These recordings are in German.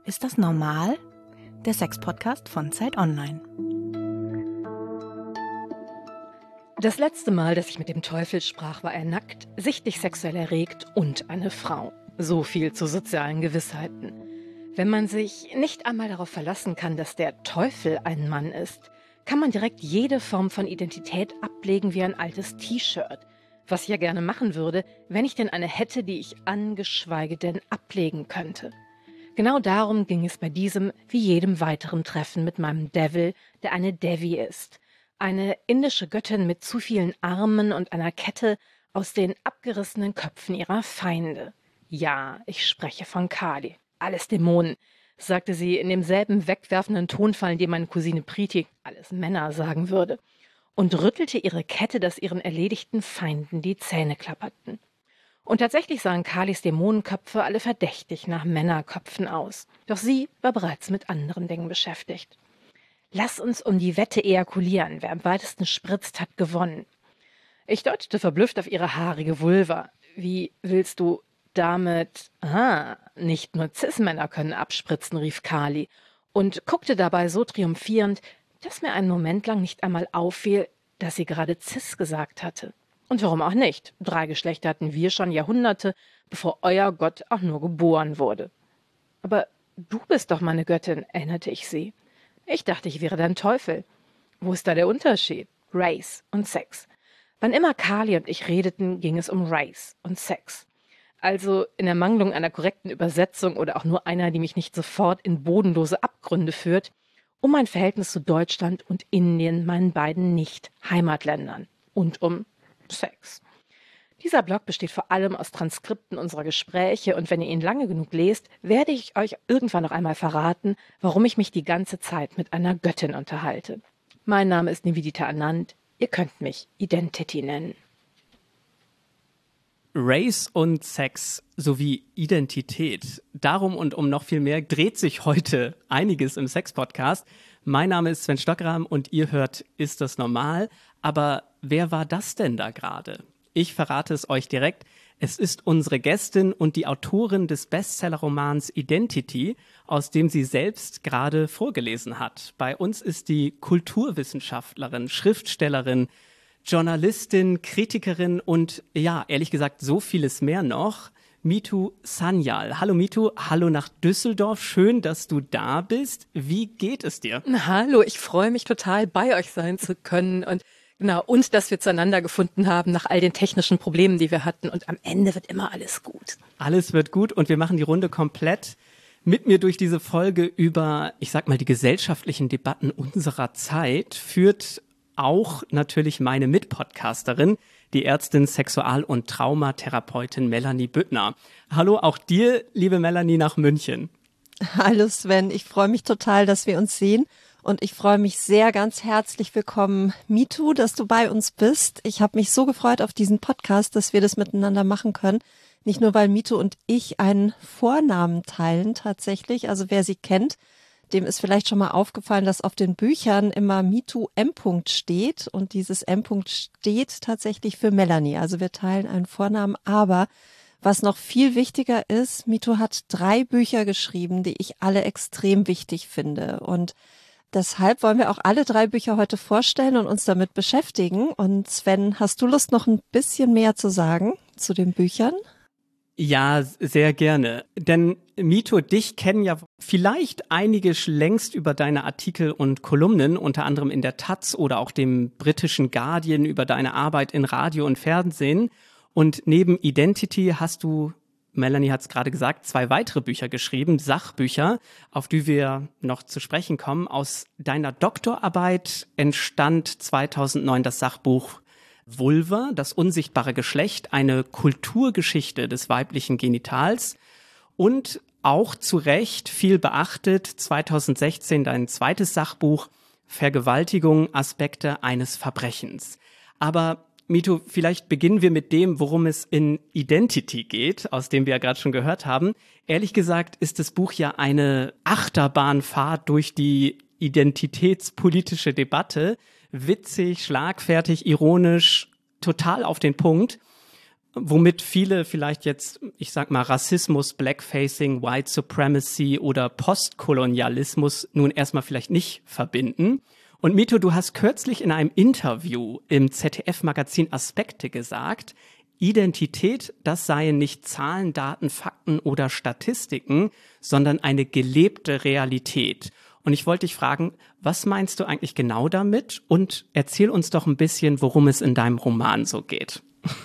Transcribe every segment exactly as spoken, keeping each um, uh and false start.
Ist das normal? Der Sex-Podcast von Zeit Online. Das letzte Mal, dass ich mit dem Teufel sprach, war er nackt, sichtlich sexuell erregt und eine Frau. So viel zu sozialen Gewissheiten. Wenn man sich nicht einmal darauf verlassen kann, dass der Teufel ein Mann ist, kann man direkt jede Form von Identität ablegen wie ein altes T-Shirt. Was ich ja gerne machen würde, wenn ich denn eine hätte, die ich angeschweige denn ablegen könnte. Genau darum ging es bei diesem wie jedem weiteren Treffen mit meinem Devil, der eine Devi ist. Eine indische Göttin mit zu vielen Armen und einer Kette aus den abgerissenen Köpfen ihrer Feinde. Ja, ich spreche von Kali. Alles Dämonen, sagte sie in demselben wegwerfenden Tonfall, in dem meine Cousine Priti alles Männer sagen würde, und rüttelte ihre Kette, dass ihren erledigten Feinden die Zähne klapperten. Und tatsächlich sahen Kalis Dämonenköpfe alle verdächtig nach Männerköpfen aus. Doch sie war bereits mit anderen Dingen beschäftigt. Lass uns um die Wette ejakulieren. Wer am weitesten spritzt, hat gewonnen. Ich deutete verblüfft auf ihre haarige Vulva. Wie willst du damit? Ah, nicht nur Cis-Männer können abspritzen, rief Kali und guckte dabei so triumphierend, dass mir einen Moment lang nicht einmal auffiel, dass sie gerade Cis gesagt hatte. Und warum auch nicht? Drei Geschlechter hatten wir schon Jahrhunderte, bevor euer Gott auch nur geboren wurde. Aber du bist doch meine Göttin, erinnerte ich sie. Ich dachte, ich wäre dein Teufel. Wo ist da der Unterschied? Race und Sex. Wann immer Kali und ich redeten, ging es um Race und Sex. Also in Ermangelung einer korrekten Übersetzung oder auch nur einer, die mich nicht sofort in bodenlose Abgründe führt, um mein Verhältnis zu Deutschland und Indien, meinen beiden Nicht-Heimatländern. Und um Sex. Dieser Blog besteht vor allem aus Transkripten unserer Gespräche und wenn ihr ihn lange genug lest, werde ich euch irgendwann noch einmal verraten, warum ich mich die ganze Zeit mit einer Göttin unterhalte. Mein Name ist Nivedita Anand, ihr könnt mich Identity nennen. Race und Sex sowie Identität. Darum und um noch viel mehr dreht sich heute einiges im Sex-Podcast. Mein Name ist Sven Stockeram und ihr hört Ist das normal? Aber wer war das denn da gerade? Ich verrate es euch direkt. Es ist unsere Gästin und die Autorin des Bestseller-Romans Identity, aus dem sie selbst gerade vorgelesen hat. Bei uns ist die Kulturwissenschaftlerin, Schriftstellerin, Journalistin, Kritikerin und ja, ehrlich gesagt, so vieles mehr noch. Mitu Sanyal. Hallo Mitu, hallo nach Düsseldorf. Schön, dass du da bist. Wie geht es dir? Hallo, ich freue mich total, bei euch sein zu können und genau, und dass wir zueinander gefunden haben nach all den technischen Problemen, die wir hatten. Und am Ende wird immer alles gut. Alles wird gut und wir machen die Runde komplett mit mir durch diese Folge über, ich sag mal, die gesellschaftlichen Debatten unserer Zeit führt auch natürlich meine Mitpodcasterin, die Ärztin, Sexual- und Traumatherapeutin Melanie Büttner. Hallo auch dir, liebe Melanie, nach München. Hallo Sven, ich freue mich total, dass wir uns sehen und ich freue mich sehr ganz herzlich willkommen, Mitu, dass du bei uns bist. Ich habe mich so gefreut auf diesen Podcast, dass wir das miteinander machen können. Nicht nur, weil Mitu und ich einen Vornamen teilen tatsächlich, also wer sie kennt, dem ist vielleicht schon mal aufgefallen, dass auf den Büchern immer Mitu M. steht und dieses M. steht tatsächlich für Melanie. Also wir teilen einen Vornamen, aber was noch viel wichtiger ist, Mitu hat drei Bücher geschrieben, die ich alle extrem wichtig finde und deshalb wollen wir auch alle drei Bücher heute vorstellen und uns damit beschäftigen. Und Sven, hast du Lust, noch ein bisschen mehr zu sagen zu den Büchern? Ja, sehr gerne. Denn Mitu, dich kennen ja vielleicht einige längst über deine Artikel und Kolumnen, unter anderem in der Taz oder auch dem britischen Guardian über deine Arbeit in Radio und Fernsehen. Und neben Identity hast du, Melanie hat es gerade gesagt, zwei weitere Bücher geschrieben, Sachbücher, auf die wir noch zu sprechen kommen. Aus deiner Doktorarbeit entstand zweitausendneun das Sachbuch Vulva, das unsichtbare Geschlecht, eine Kulturgeschichte des weiblichen Genitals und auch zu Recht viel beachtet, zweitausendsechzehn dein zweites Sachbuch Vergewaltigung, Aspekte eines Verbrechens. Aber Mitu, vielleicht beginnen wir mit dem, worum es in Identity geht, aus dem wir ja gerade schon gehört haben. Ehrlich gesagt ist das Buch ja eine Achterbahnfahrt durch die identitätspolitische Debatte. Witzig, schlagfertig, ironisch, total auf den Punkt. womit viele vielleicht jetzt, ich sag mal, Rassismus, Blackfacing, White Supremacy oder Postkolonialismus nun erstmal vielleicht nicht verbinden. Und Mito, du hast kürzlich in einem Interview im Z D F-Magazin Aspekte gesagt, Identität, das seien nicht Zahlen, Daten, Fakten oder Statistiken, sondern eine gelebte Realität. Und ich wollte dich fragen, was meinst du eigentlich genau damit? Und erzähl uns doch ein bisschen, worum es in deinem Roman so geht.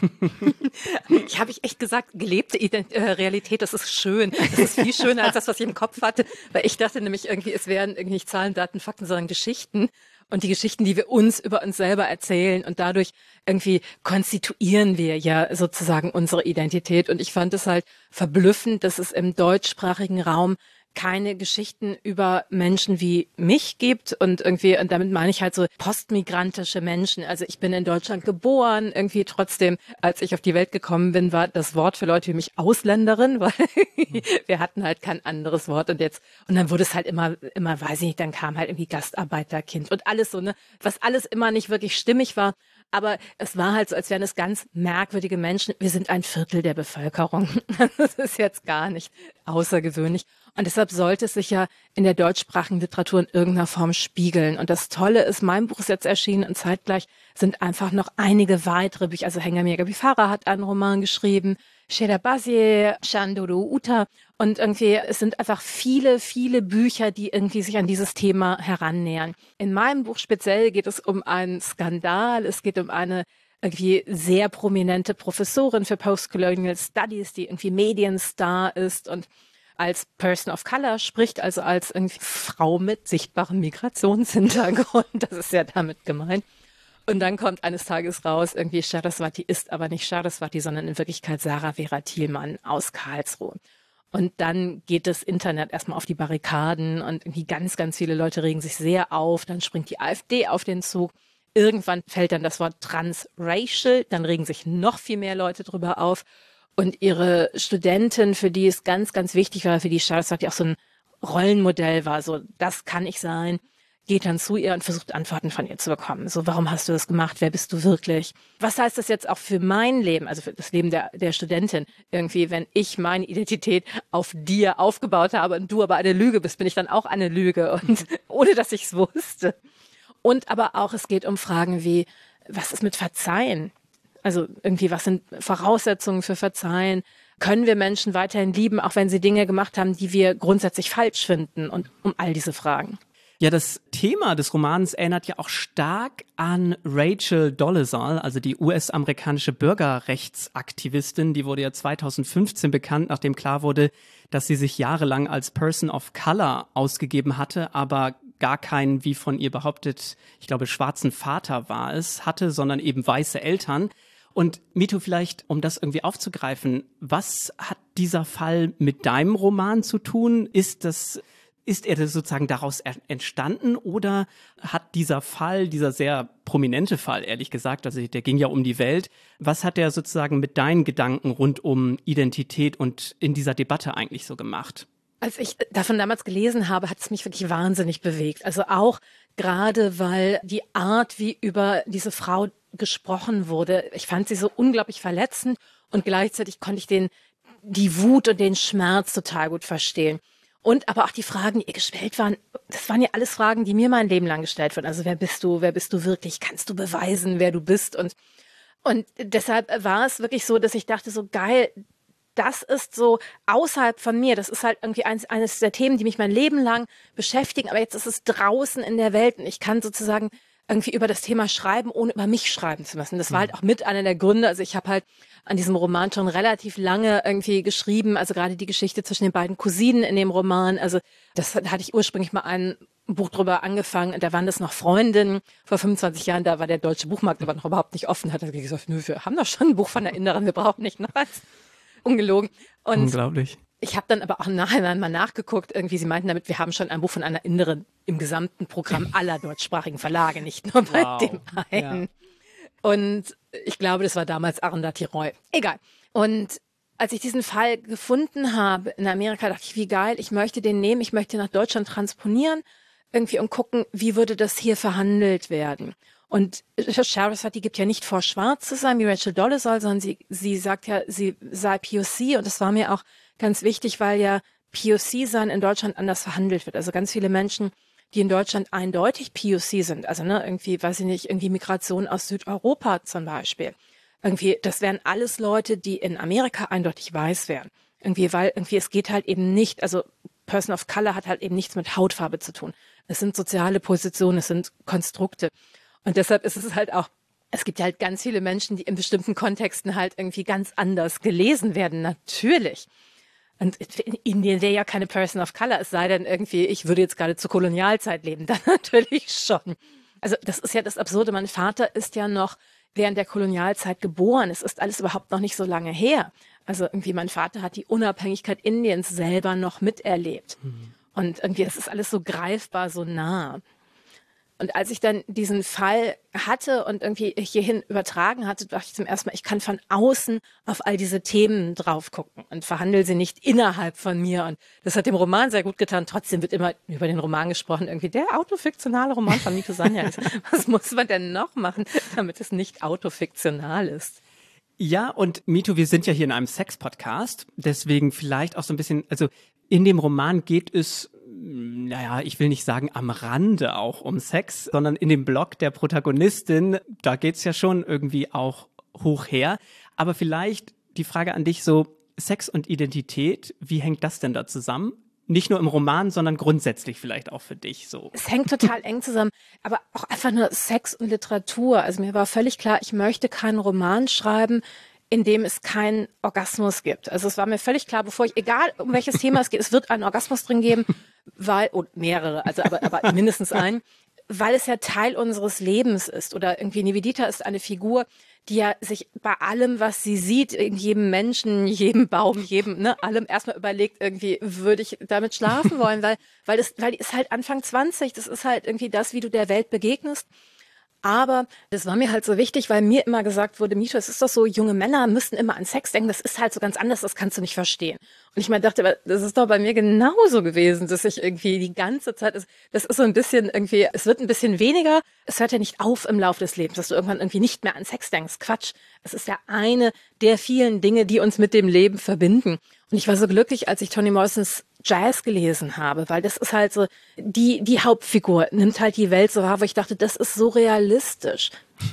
Ich habe ich echt gesagt, gelebte Ident- äh, Realität, das ist schön. Das ist viel schöner als das, was ich im Kopf hatte. Weil ich dachte nämlich irgendwie, es wären irgendwie nicht Zahlen, Daten, Fakten, sondern Geschichten. Und die Geschichten, die wir uns über uns selber erzählen. Und dadurch irgendwie konstituieren wir ja sozusagen unsere Identität. Und ich fand es halt verblüffend, dass es im deutschsprachigen Raum keine Geschichten über Menschen wie mich gibt und irgendwie, und damit meine ich halt so postmigrantische Menschen. Also ich bin in Deutschland geboren, irgendwie trotzdem, als ich auf die Welt gekommen bin, war das Wort für Leute wie mich Ausländerin, weil wir hatten halt kein anderes Wort und jetzt, und dann wurde es halt immer, immer, weiß ich nicht, dann kam halt irgendwie Gastarbeiterkind und alles so, ne, was alles immer nicht wirklich stimmig war. Aber es war halt so, als wären es ganz merkwürdige Menschen. Wir sind ein Viertel der Bevölkerung. Das ist jetzt gar nicht außergewöhnlich. Und deshalb sollte es sich ja in der deutschsprachigen Literatur in irgendeiner Form spiegeln. Und das Tolle ist, mein Buch ist jetzt erschienen und zeitgleich sind einfach noch einige weitere Bücher. Also Hengame Gabifara hat einen Roman geschrieben, Sheda Bazier, Shandoro Uta. Und irgendwie, es sind einfach viele, viele Bücher, die irgendwie sich an dieses Thema herannähern. In meinem Buch speziell geht es um einen Skandal. Es geht um eine irgendwie sehr prominente Professorin für Postcolonial Studies, die irgendwie Medienstar ist und als Person of Color spricht, also als irgendwie Frau mit sichtbarem Migrationshintergrund. Das ist ja damit gemeint. Und dann kommt eines Tages raus, irgendwie Saraswati ist aber nicht Saraswati, sondern in Wirklichkeit Sarah Vera Thielmann aus Karlsruhe. Und dann geht das Internet erstmal auf die Barrikaden und irgendwie ganz, ganz viele Leute regen sich sehr auf. Dann springt die AfD auf den Zug. Irgendwann fällt dann das Wort transracial. Dann regen sich noch viel mehr Leute drüber auf. Und ihre Studentin, für die es ganz, ganz wichtig war, für die Saraswati auch so ein Rollenmodell war, so das kann ich sein, geht dann zu ihr und versucht Antworten von ihr zu bekommen. So, warum hast du das gemacht? Wer bist du wirklich? Was heißt das jetzt auch für mein Leben, also für das Leben der, der Studentin? Irgendwie, wenn ich meine Identität auf dir aufgebaut habe und du aber eine Lüge bist, bin ich dann auch eine Lüge und ohne, dass ich es wusste. Und aber auch, es geht um Fragen wie, was ist mit Verzeihen? Also irgendwie, was sind Voraussetzungen für Verzeihen? Können wir Menschen weiterhin lieben, auch wenn sie Dinge gemacht haben, die wir grundsätzlich falsch finden? Und um all diese Fragen. Ja, das Thema des Romans erinnert ja auch stark an Rachel Dolezal, also die U S-amerikanische Bürgerrechtsaktivistin. Die wurde ja zweitausendfünfzehn bekannt, nachdem klar wurde, dass sie sich jahrelang als Person of Color ausgegeben hatte, aber gar keinen, wie von ihr behauptet, ich glaube, schwarzen Vater war es, hatte, sondern eben weiße Eltern. Und Mito, vielleicht, um das irgendwie aufzugreifen, was hat dieser Fall mit deinem Roman zu tun? Ist das, ist er sozusagen daraus entstanden oder hat dieser Fall, dieser sehr prominente Fall, ehrlich gesagt, also der ging ja um die Welt, was hat der sozusagen mit deinen Gedanken rund um Identität und in dieser Debatte eigentlich so gemacht? Als ich davon damals gelesen habe, hat es mich wirklich wahnsinnig bewegt. Also auch gerade, weil die Art, wie über diese Frau gesprochen wurde, ich fand sie so unglaublich verletzend und gleichzeitig konnte ich den, die Wut und den Schmerz total gut verstehen. Und aber auch die Fragen, die ihr gestellt waren, das waren ja alles Fragen, die mir mein Leben lang gestellt wurden. Also wer bist du, wer bist du wirklich? Kannst du beweisen, wer du bist? Und, und deshalb war es wirklich so, dass ich dachte, so geil, das ist so außerhalb von mir. Das ist halt irgendwie eines, eines der Themen, die mich mein Leben lang beschäftigen. Aber jetzt ist es draußen in der Welt und ich kann sozusagen irgendwie über das Thema schreiben, ohne über mich schreiben zu müssen. Das war halt auch mit einer der Gründe. Also ich habe halt an diesem Roman schon relativ lange irgendwie geschrieben. Also gerade die Geschichte zwischen den beiden Cousinen in dem Roman. Also das da hatte ich ursprünglich mal ein Buch drüber angefangen. Und da waren das noch Freundinnen. Vor fünfundzwanzig Jahren, da war der deutsche Buchmarkt aber noch überhaupt nicht offen. Hat er gesagt, nö, wir haben doch schon ein Buch von der Innerin, wir brauchen nicht noch was. Ungelogen. Und unglaublich. Ich habe dann aber auch nachher mal nachgeguckt, irgendwie, sie meinten damit, wir haben schon ein Buch von einer Inderin im gesamten Programm aller deutschsprachigen Verlage, nicht nur bei wow. dem einen. Ja. Und ich glaube, das war damals Arundhati Roy. Egal. Und als ich diesen Fall gefunden habe in Amerika, dachte ich, wie geil, ich möchte den nehmen, ich möchte ihn nach Deutschland transponieren irgendwie und gucken, wie würde das hier verhandelt werden. Und Scheherazade, die gibt ja nicht vor, schwarz zu sein, wie Rachel Dolezal, sondern sie, sie sagt ja, sie sei P O C. Und das war mir auch ganz wichtig, weil ja P O C-Sein in Deutschland anders verhandelt wird. Also ganz viele Menschen, die in Deutschland eindeutig P O C sind, also ne, irgendwie, weiß ich nicht, irgendwie Migration aus Südeuropa zum Beispiel. Irgendwie, das wären alles Leute, die in Amerika eindeutig weiß wären. Irgendwie, weil irgendwie es geht halt eben nicht, also Person of Color hat halt eben nichts mit Hautfarbe zu tun. Es sind soziale Positionen, es sind Konstrukte. Und deshalb ist es halt auch, es gibt halt ganz viele Menschen, die in bestimmten Kontexten halt irgendwie ganz anders gelesen werden, natürlich. Und in Indien wäre ja keine Person of Color, es sei denn irgendwie, ich würde jetzt gerade zur Kolonialzeit leben, dann natürlich schon. Also das ist ja das Absurde, mein Vater ist ja noch während der Kolonialzeit geboren, es ist alles überhaupt noch nicht so lange her. Also irgendwie mein Vater hat die Unabhängigkeit Indiens selber noch miterlebt. Mhm. Und irgendwie, es ist alles so greifbar, so nah. Und als ich dann diesen Fall hatte und irgendwie hierhin übertragen hatte, dachte ich zum ersten Mal, ich kann von außen auf all diese Themen drauf gucken und verhandle sie nicht innerhalb von mir. Und das hat dem Roman sehr gut getan. Trotzdem wird immer über den Roman gesprochen, irgendwie der autofiktionale Roman von Mito Sanya. Was muss man denn noch machen, damit es nicht autofiktional ist? Ja, und Mito, wir sind ja hier in einem Sex-Podcast, deswegen vielleicht auch so ein bisschen, also in dem Roman geht es, naja, ich will nicht sagen am Rande auch um Sex, sondern in dem Blog der Protagonistin, da geht's ja schon irgendwie auch hoch her. Aber vielleicht die Frage an dich so, Sex und Identität, wie hängt das denn da zusammen? Nicht nur im Roman, sondern grundsätzlich vielleicht auch für dich so. Es hängt total eng zusammen, aber auch einfach nur Sex und Literatur. Also mir war völlig klar, ich möchte keinen Roman schreiben, in dem es keinen Orgasmus gibt. Also es war mir völlig klar, bevor ich, egal um welches Thema es geht, es wird einen Orgasmus drin geben, weil, und mehrere, also aber, aber mindestens einen, weil es ja Teil unseres Lebens ist. Oder irgendwie Nivedita ist eine Figur, die ja sich bei allem, was sie sieht, in jedem Menschen, jedem Baum, jedem, ne, allem erstmal überlegt, irgendwie würde ich damit schlafen wollen, weil, weil das, weil die ist halt Anfang zwanzig, das ist halt irgendwie das, wie du der Welt begegnest. Aber das war mir halt so wichtig, weil mir immer gesagt wurde, Mito, es ist doch so, junge Männer müssen immer an Sex denken, das ist halt so ganz anders, das kannst du nicht verstehen. Und ich mir dachte, das ist doch bei mir genauso gewesen, dass ich irgendwie die ganze Zeit, das ist so ein bisschen irgendwie, es wird ein bisschen weniger, es hört ja nicht auf im Laufe des Lebens, dass du irgendwann irgendwie nicht mehr an Sex denkst. Quatsch, es ist ja eine der vielen Dinge, die uns mit dem Leben verbinden. Und ich war so glücklich, als ich Toni Morrisons Jazz gelesen habe, weil das ist halt so, die, die Hauptfigur nimmt halt die Welt so wahr, wo ich dachte, das ist so realistisch.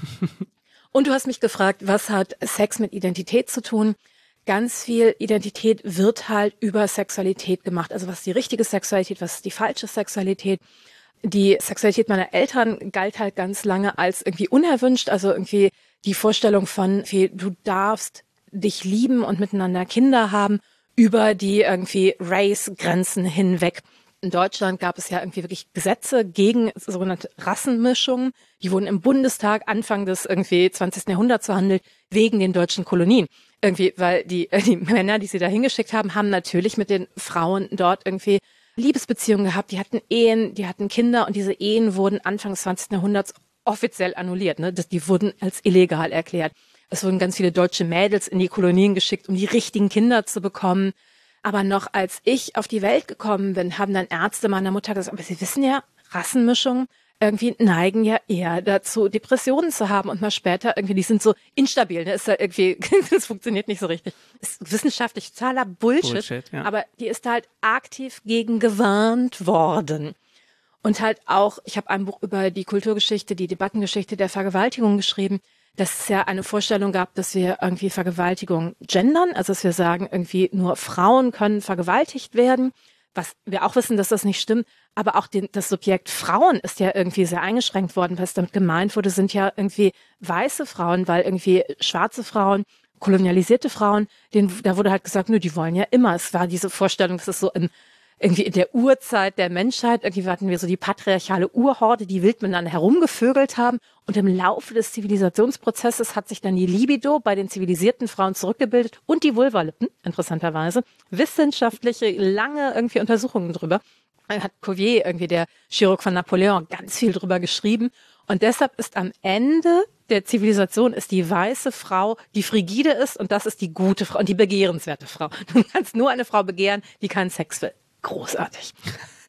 Und du hast mich gefragt, was hat Sex mit Identität zu tun? Ganz viel Identität wird halt über Sexualität gemacht. Also was ist die richtige Sexualität, was ist die falsche Sexualität? Die Sexualität meiner Eltern galt halt ganz lange als irgendwie unerwünscht, also irgendwie die Vorstellung von, wie, du darfst dich lieben und miteinander Kinder haben, über die irgendwie Race-Grenzen hinweg. In Deutschland gab es ja irgendwie wirklich Gesetze gegen sogenannte Rassenmischungen. Die wurden im Bundestag Anfang des irgendwie zwanzigsten Jahrhunderts verhandelt, wegen den deutschen Kolonien. Irgendwie, weil die, die Männer, die sie da hingeschickt haben, haben natürlich mit den Frauen dort irgendwie Liebesbeziehungen gehabt. Die hatten Ehen, die hatten Kinder und diese Ehen wurden Anfang des zwanzigsten Jahrhunderts offiziell annulliert. Ne? Die wurden als illegal erklärt. Es wurden ganz viele deutsche Mädels in die Kolonien geschickt, um die richtigen Kinder zu bekommen. Aber noch als ich auf die Welt gekommen bin, haben dann Ärzte meiner Mutter gesagt, aber Sie wissen ja, Rassenmischungen irgendwie neigen ja eher dazu, Depressionen zu haben. Und mal später irgendwie, die sind so instabil. Ne? Ist da irgendwie, das funktioniert nicht so richtig. Ist wissenschaftlich totaler Bullshit. Bullshit, ja. Aber die ist halt aktiv gegen gewarnt worden. Und halt auch, ich habe ein Buch über die Kulturgeschichte, die Debattengeschichte der Vergewaltigung geschrieben, dass es ja eine Vorstellung gab, dass wir irgendwie Vergewaltigung gendern, also dass wir sagen, irgendwie nur Frauen können vergewaltigt werden, was wir auch wissen, dass das nicht stimmt, aber auch den, das Subjekt Frauen ist ja irgendwie sehr eingeschränkt worden, was damit gemeint wurde, sind ja irgendwie weiße Frauen, weil irgendwie schwarze Frauen, kolonialisierte Frauen, denen, da wurde halt gesagt, nö, die wollen ja immer, es war diese Vorstellung, dass es so im irgendwie in der Urzeit der Menschheit, irgendwie hatten wir so die patriarchale Urhorde, die wild miteinander herumgevögelt haben. Und im Laufe des Zivilisationsprozesses hat sich dann die Libido bei den zivilisierten Frauen zurückgebildet und die Vulvalippen, interessanterweise. Wissenschaftliche, lange irgendwie Untersuchungen drüber. Hat Cuvier, irgendwie der Chirurg von Napoleon, ganz viel drüber geschrieben. Und deshalb ist am Ende der Zivilisation ist die weiße Frau, die frigide ist, und das ist die gute Frau und die begehrenswerte Frau. Du kannst nur eine Frau begehren, die keinen Sex will. Großartig.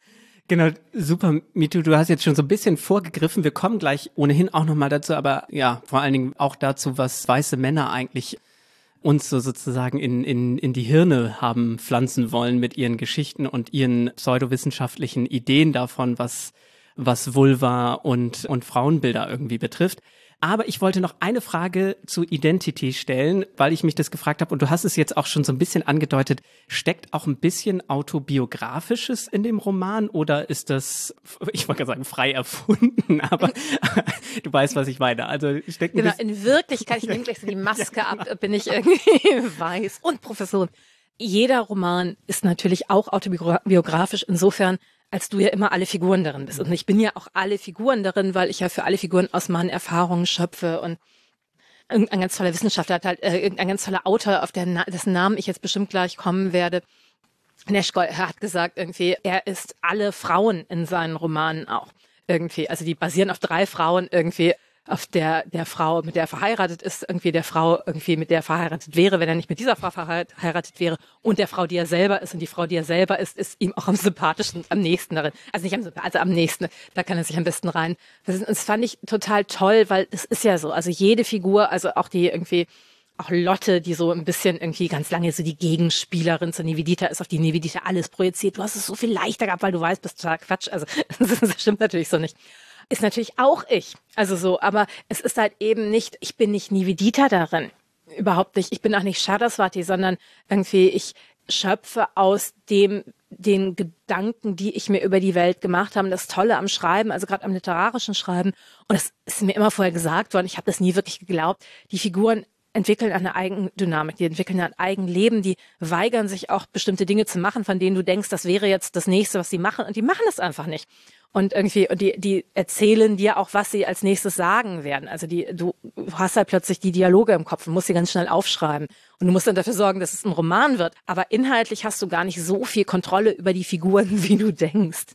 Genau, super, Mitu, du hast jetzt schon so ein bisschen vorgegriffen. Wir kommen gleich ohnehin auch nochmal dazu, aber ja, vor allen Dingen auch dazu, was weiße Männer eigentlich uns so sozusagen in, in, in die Hirne haben pflanzen wollen mit ihren Geschichten und ihren pseudowissenschaftlichen Ideen davon, was, was Vulva und, und Frauenbilder irgendwie betrifft. Aber ich wollte noch eine Frage zu Identity stellen, weil ich mich das gefragt habe und du hast es jetzt auch schon so ein bisschen angedeutet. Steckt auch ein bisschen Autobiografisches in dem Roman oder ist das, ich wollte gerade sagen, frei erfunden, aber du weißt, was ich meine. Also steckt ein Genau, bisschen in Wirklichkeit, ich nehme gleich so die Maske ja, genau. ab, bin ich irgendwie weiß und Professorin. Jeder Roman ist natürlich auch autobiografisch insofern, als du ja immer alle Figuren darin bist. Und ich bin ja auch alle Figuren darin, weil ich ja für alle Figuren aus meinen Erfahrungen schöpfe. Und irgendein ganz toller Wissenschaftler hat halt, äh, irgendein ganz toller Autor, auf der Na- dessen Namen ich jetzt bestimmt gleich kommen werde, Neschko, hat gesagt irgendwie, er ist alle Frauen in seinen Romanen auch irgendwie. Also die basieren auf drei Frauen irgendwie. Auf der, der Frau, mit der er verheiratet ist, irgendwie der Frau, irgendwie mit der er verheiratet wäre, wenn er nicht mit dieser Frau verheiratet wäre, und der Frau, die er selber ist. Und die Frau, die er selber ist, ist ihm auch am sympathischsten, am nächsten darin. Also nicht am sympathischsten, also am nächsten. Da kann er sich am besten rein. Das, ist, das fand ich total toll, weil es ist ja so. Also jede Figur, also auch die irgendwie, auch Lotte, die so ein bisschen irgendwie ganz lange so die Gegenspielerin zur Nivedita ist, auf die Nivedita alles projiziert. Du hast es so viel leichter gehabt, weil du weißt, bist total Quatsch. Also das stimmt natürlich so nicht. Ist natürlich auch ich. Also so, aber es ist halt eben nicht, ich bin nicht Nivedita darin. Überhaupt nicht. Ich bin auch nicht Saraswati, sondern irgendwie, ich schöpfe aus dem, den Gedanken, die ich mir über die Welt gemacht habe. Das Tolle am Schreiben, also gerade am literarischen Schreiben. Und das ist mir immer vorher gesagt worden. Ich habe das nie wirklich geglaubt. Die Figuren entwickeln eine Eigendynamik, die entwickeln ein Eigenleben, die weigern sich auch bestimmte Dinge zu machen, von denen du denkst, das wäre jetzt das Nächste, was sie machen. Und die machen es einfach nicht. Und irgendwie, und die, die erzählen dir auch, was sie als nächstes sagen werden. Also die, du hast halt plötzlich die Dialoge im Kopf und musst sie ganz schnell aufschreiben. Und du musst dann dafür sorgen, dass es ein Roman wird. Aber inhaltlich hast du gar nicht so viel Kontrolle über die Figuren, wie du denkst.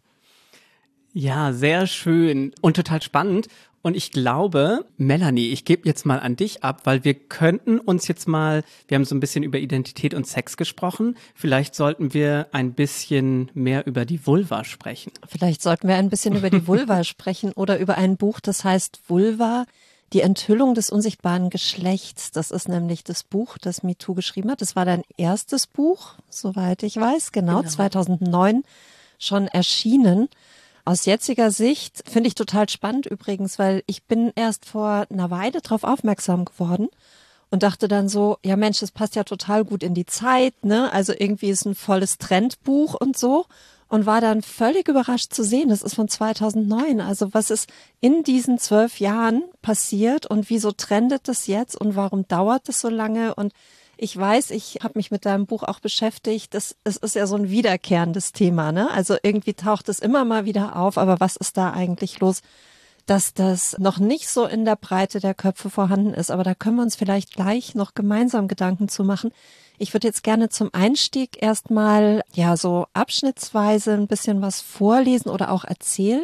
Ja, sehr schön und total spannend. Und ich glaube, Melanie, ich gebe jetzt mal an dich ab, weil wir könnten uns jetzt mal, wir haben so ein bisschen über Identität und Sex gesprochen, vielleicht sollten wir ein bisschen mehr über die Vulva sprechen. Vielleicht sollten wir ein bisschen über die Vulva sprechen oder über ein Buch, das heißt Vulva, die Enthüllung des unsichtbaren Geschlechts. Das ist nämlich das Buch, das MeToo geschrieben hat. Das war dein erstes Buch, soweit ich weiß, genau, genau. zweitausendneun schon erschienen. Aus jetziger Sicht finde ich total spannend übrigens, weil ich bin erst vor einer Weile drauf aufmerksam geworden und dachte dann so, ja Mensch, das passt ja total gut in die Zeit, ne? Also irgendwie ist ein volles Trendbuch und so, und war dann völlig überrascht zu sehen, das ist von zweitausendneun. Also was ist in diesen zwölf Jahren passiert und wieso trendet das jetzt und warum dauert das so lange? Und ich weiß, ich habe mich mit deinem Buch auch beschäftigt. Das, es ist ja so ein wiederkehrendes Thema, ne? Also irgendwie taucht es immer mal wieder auf. Aber was ist da eigentlich los, dass das noch nicht so in der Breite der Köpfe vorhanden ist? Aber da können wir uns vielleicht gleich noch gemeinsam Gedanken zu machen. Ich würde jetzt gerne zum Einstieg erstmal ja so abschnittsweise ein bisschen was vorlesen oder auch erzählen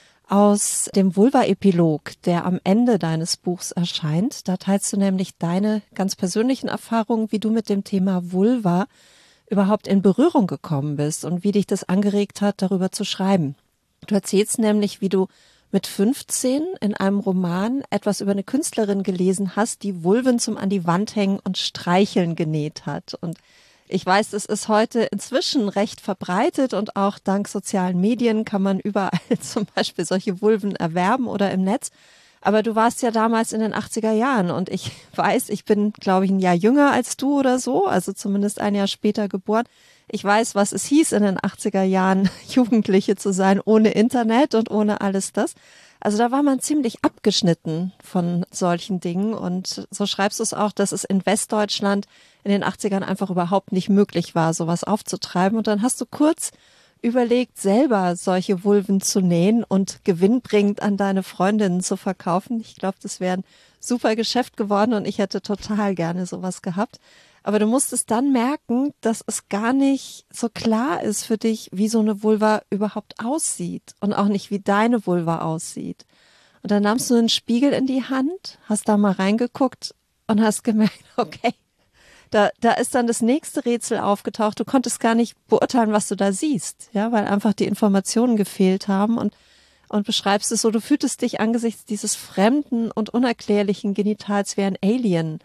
aus dem Vulva-Epilog, der am Ende deines Buchs erscheint. Da teilst du nämlich deine ganz persönlichen Erfahrungen, wie du mit dem Thema Vulva überhaupt in Berührung gekommen bist und wie dich das angeregt hat, darüber zu schreiben. Du erzählst nämlich, wie du mit fünfzehn in einem Roman etwas über eine Künstlerin gelesen hast, die Vulven zum an die Wand hängen und streicheln genäht hat. Und ich weiß, es ist heute inzwischen recht verbreitet und auch dank sozialen Medien kann man überall zum Beispiel solche Vulven erwerben oder im Netz. Aber du warst ja damals in den achtziger Jahren und ich weiß, ich bin, glaube ich, ein Jahr jünger als du oder so, also zumindest ein Jahr später geboren. Ich weiß, was es hieß, in den achtziger Jahren Jugendliche zu sein, ohne Internet und ohne alles das. Also da war man ziemlich abgeschnitten von solchen Dingen und so schreibst du es auch, dass es in Westdeutschland in den achtzigern einfach überhaupt nicht möglich war, sowas aufzutreiben. Und dann hast du kurz überlegt, selber solche Vulven zu nähen und gewinnbringend an deine Freundinnen zu verkaufen. Ich glaube, das wäre ein super Geschäft geworden und ich hätte total gerne sowas gehabt. Aber du musstest dann merken, dass es gar nicht so klar ist für dich, wie so eine Vulva überhaupt aussieht und auch nicht, wie deine Vulva aussieht. Und dann nahmst du einen Spiegel in die Hand, hast da mal reingeguckt und hast gemerkt, okay, Da, da ist dann das nächste Rätsel aufgetaucht. Du konntest gar nicht beurteilen, was du da siehst, ja, weil einfach die Informationen gefehlt haben und, und beschreibst es so, du fühltest dich angesichts dieses fremden und unerklärlichen Genitals wie ein Alien.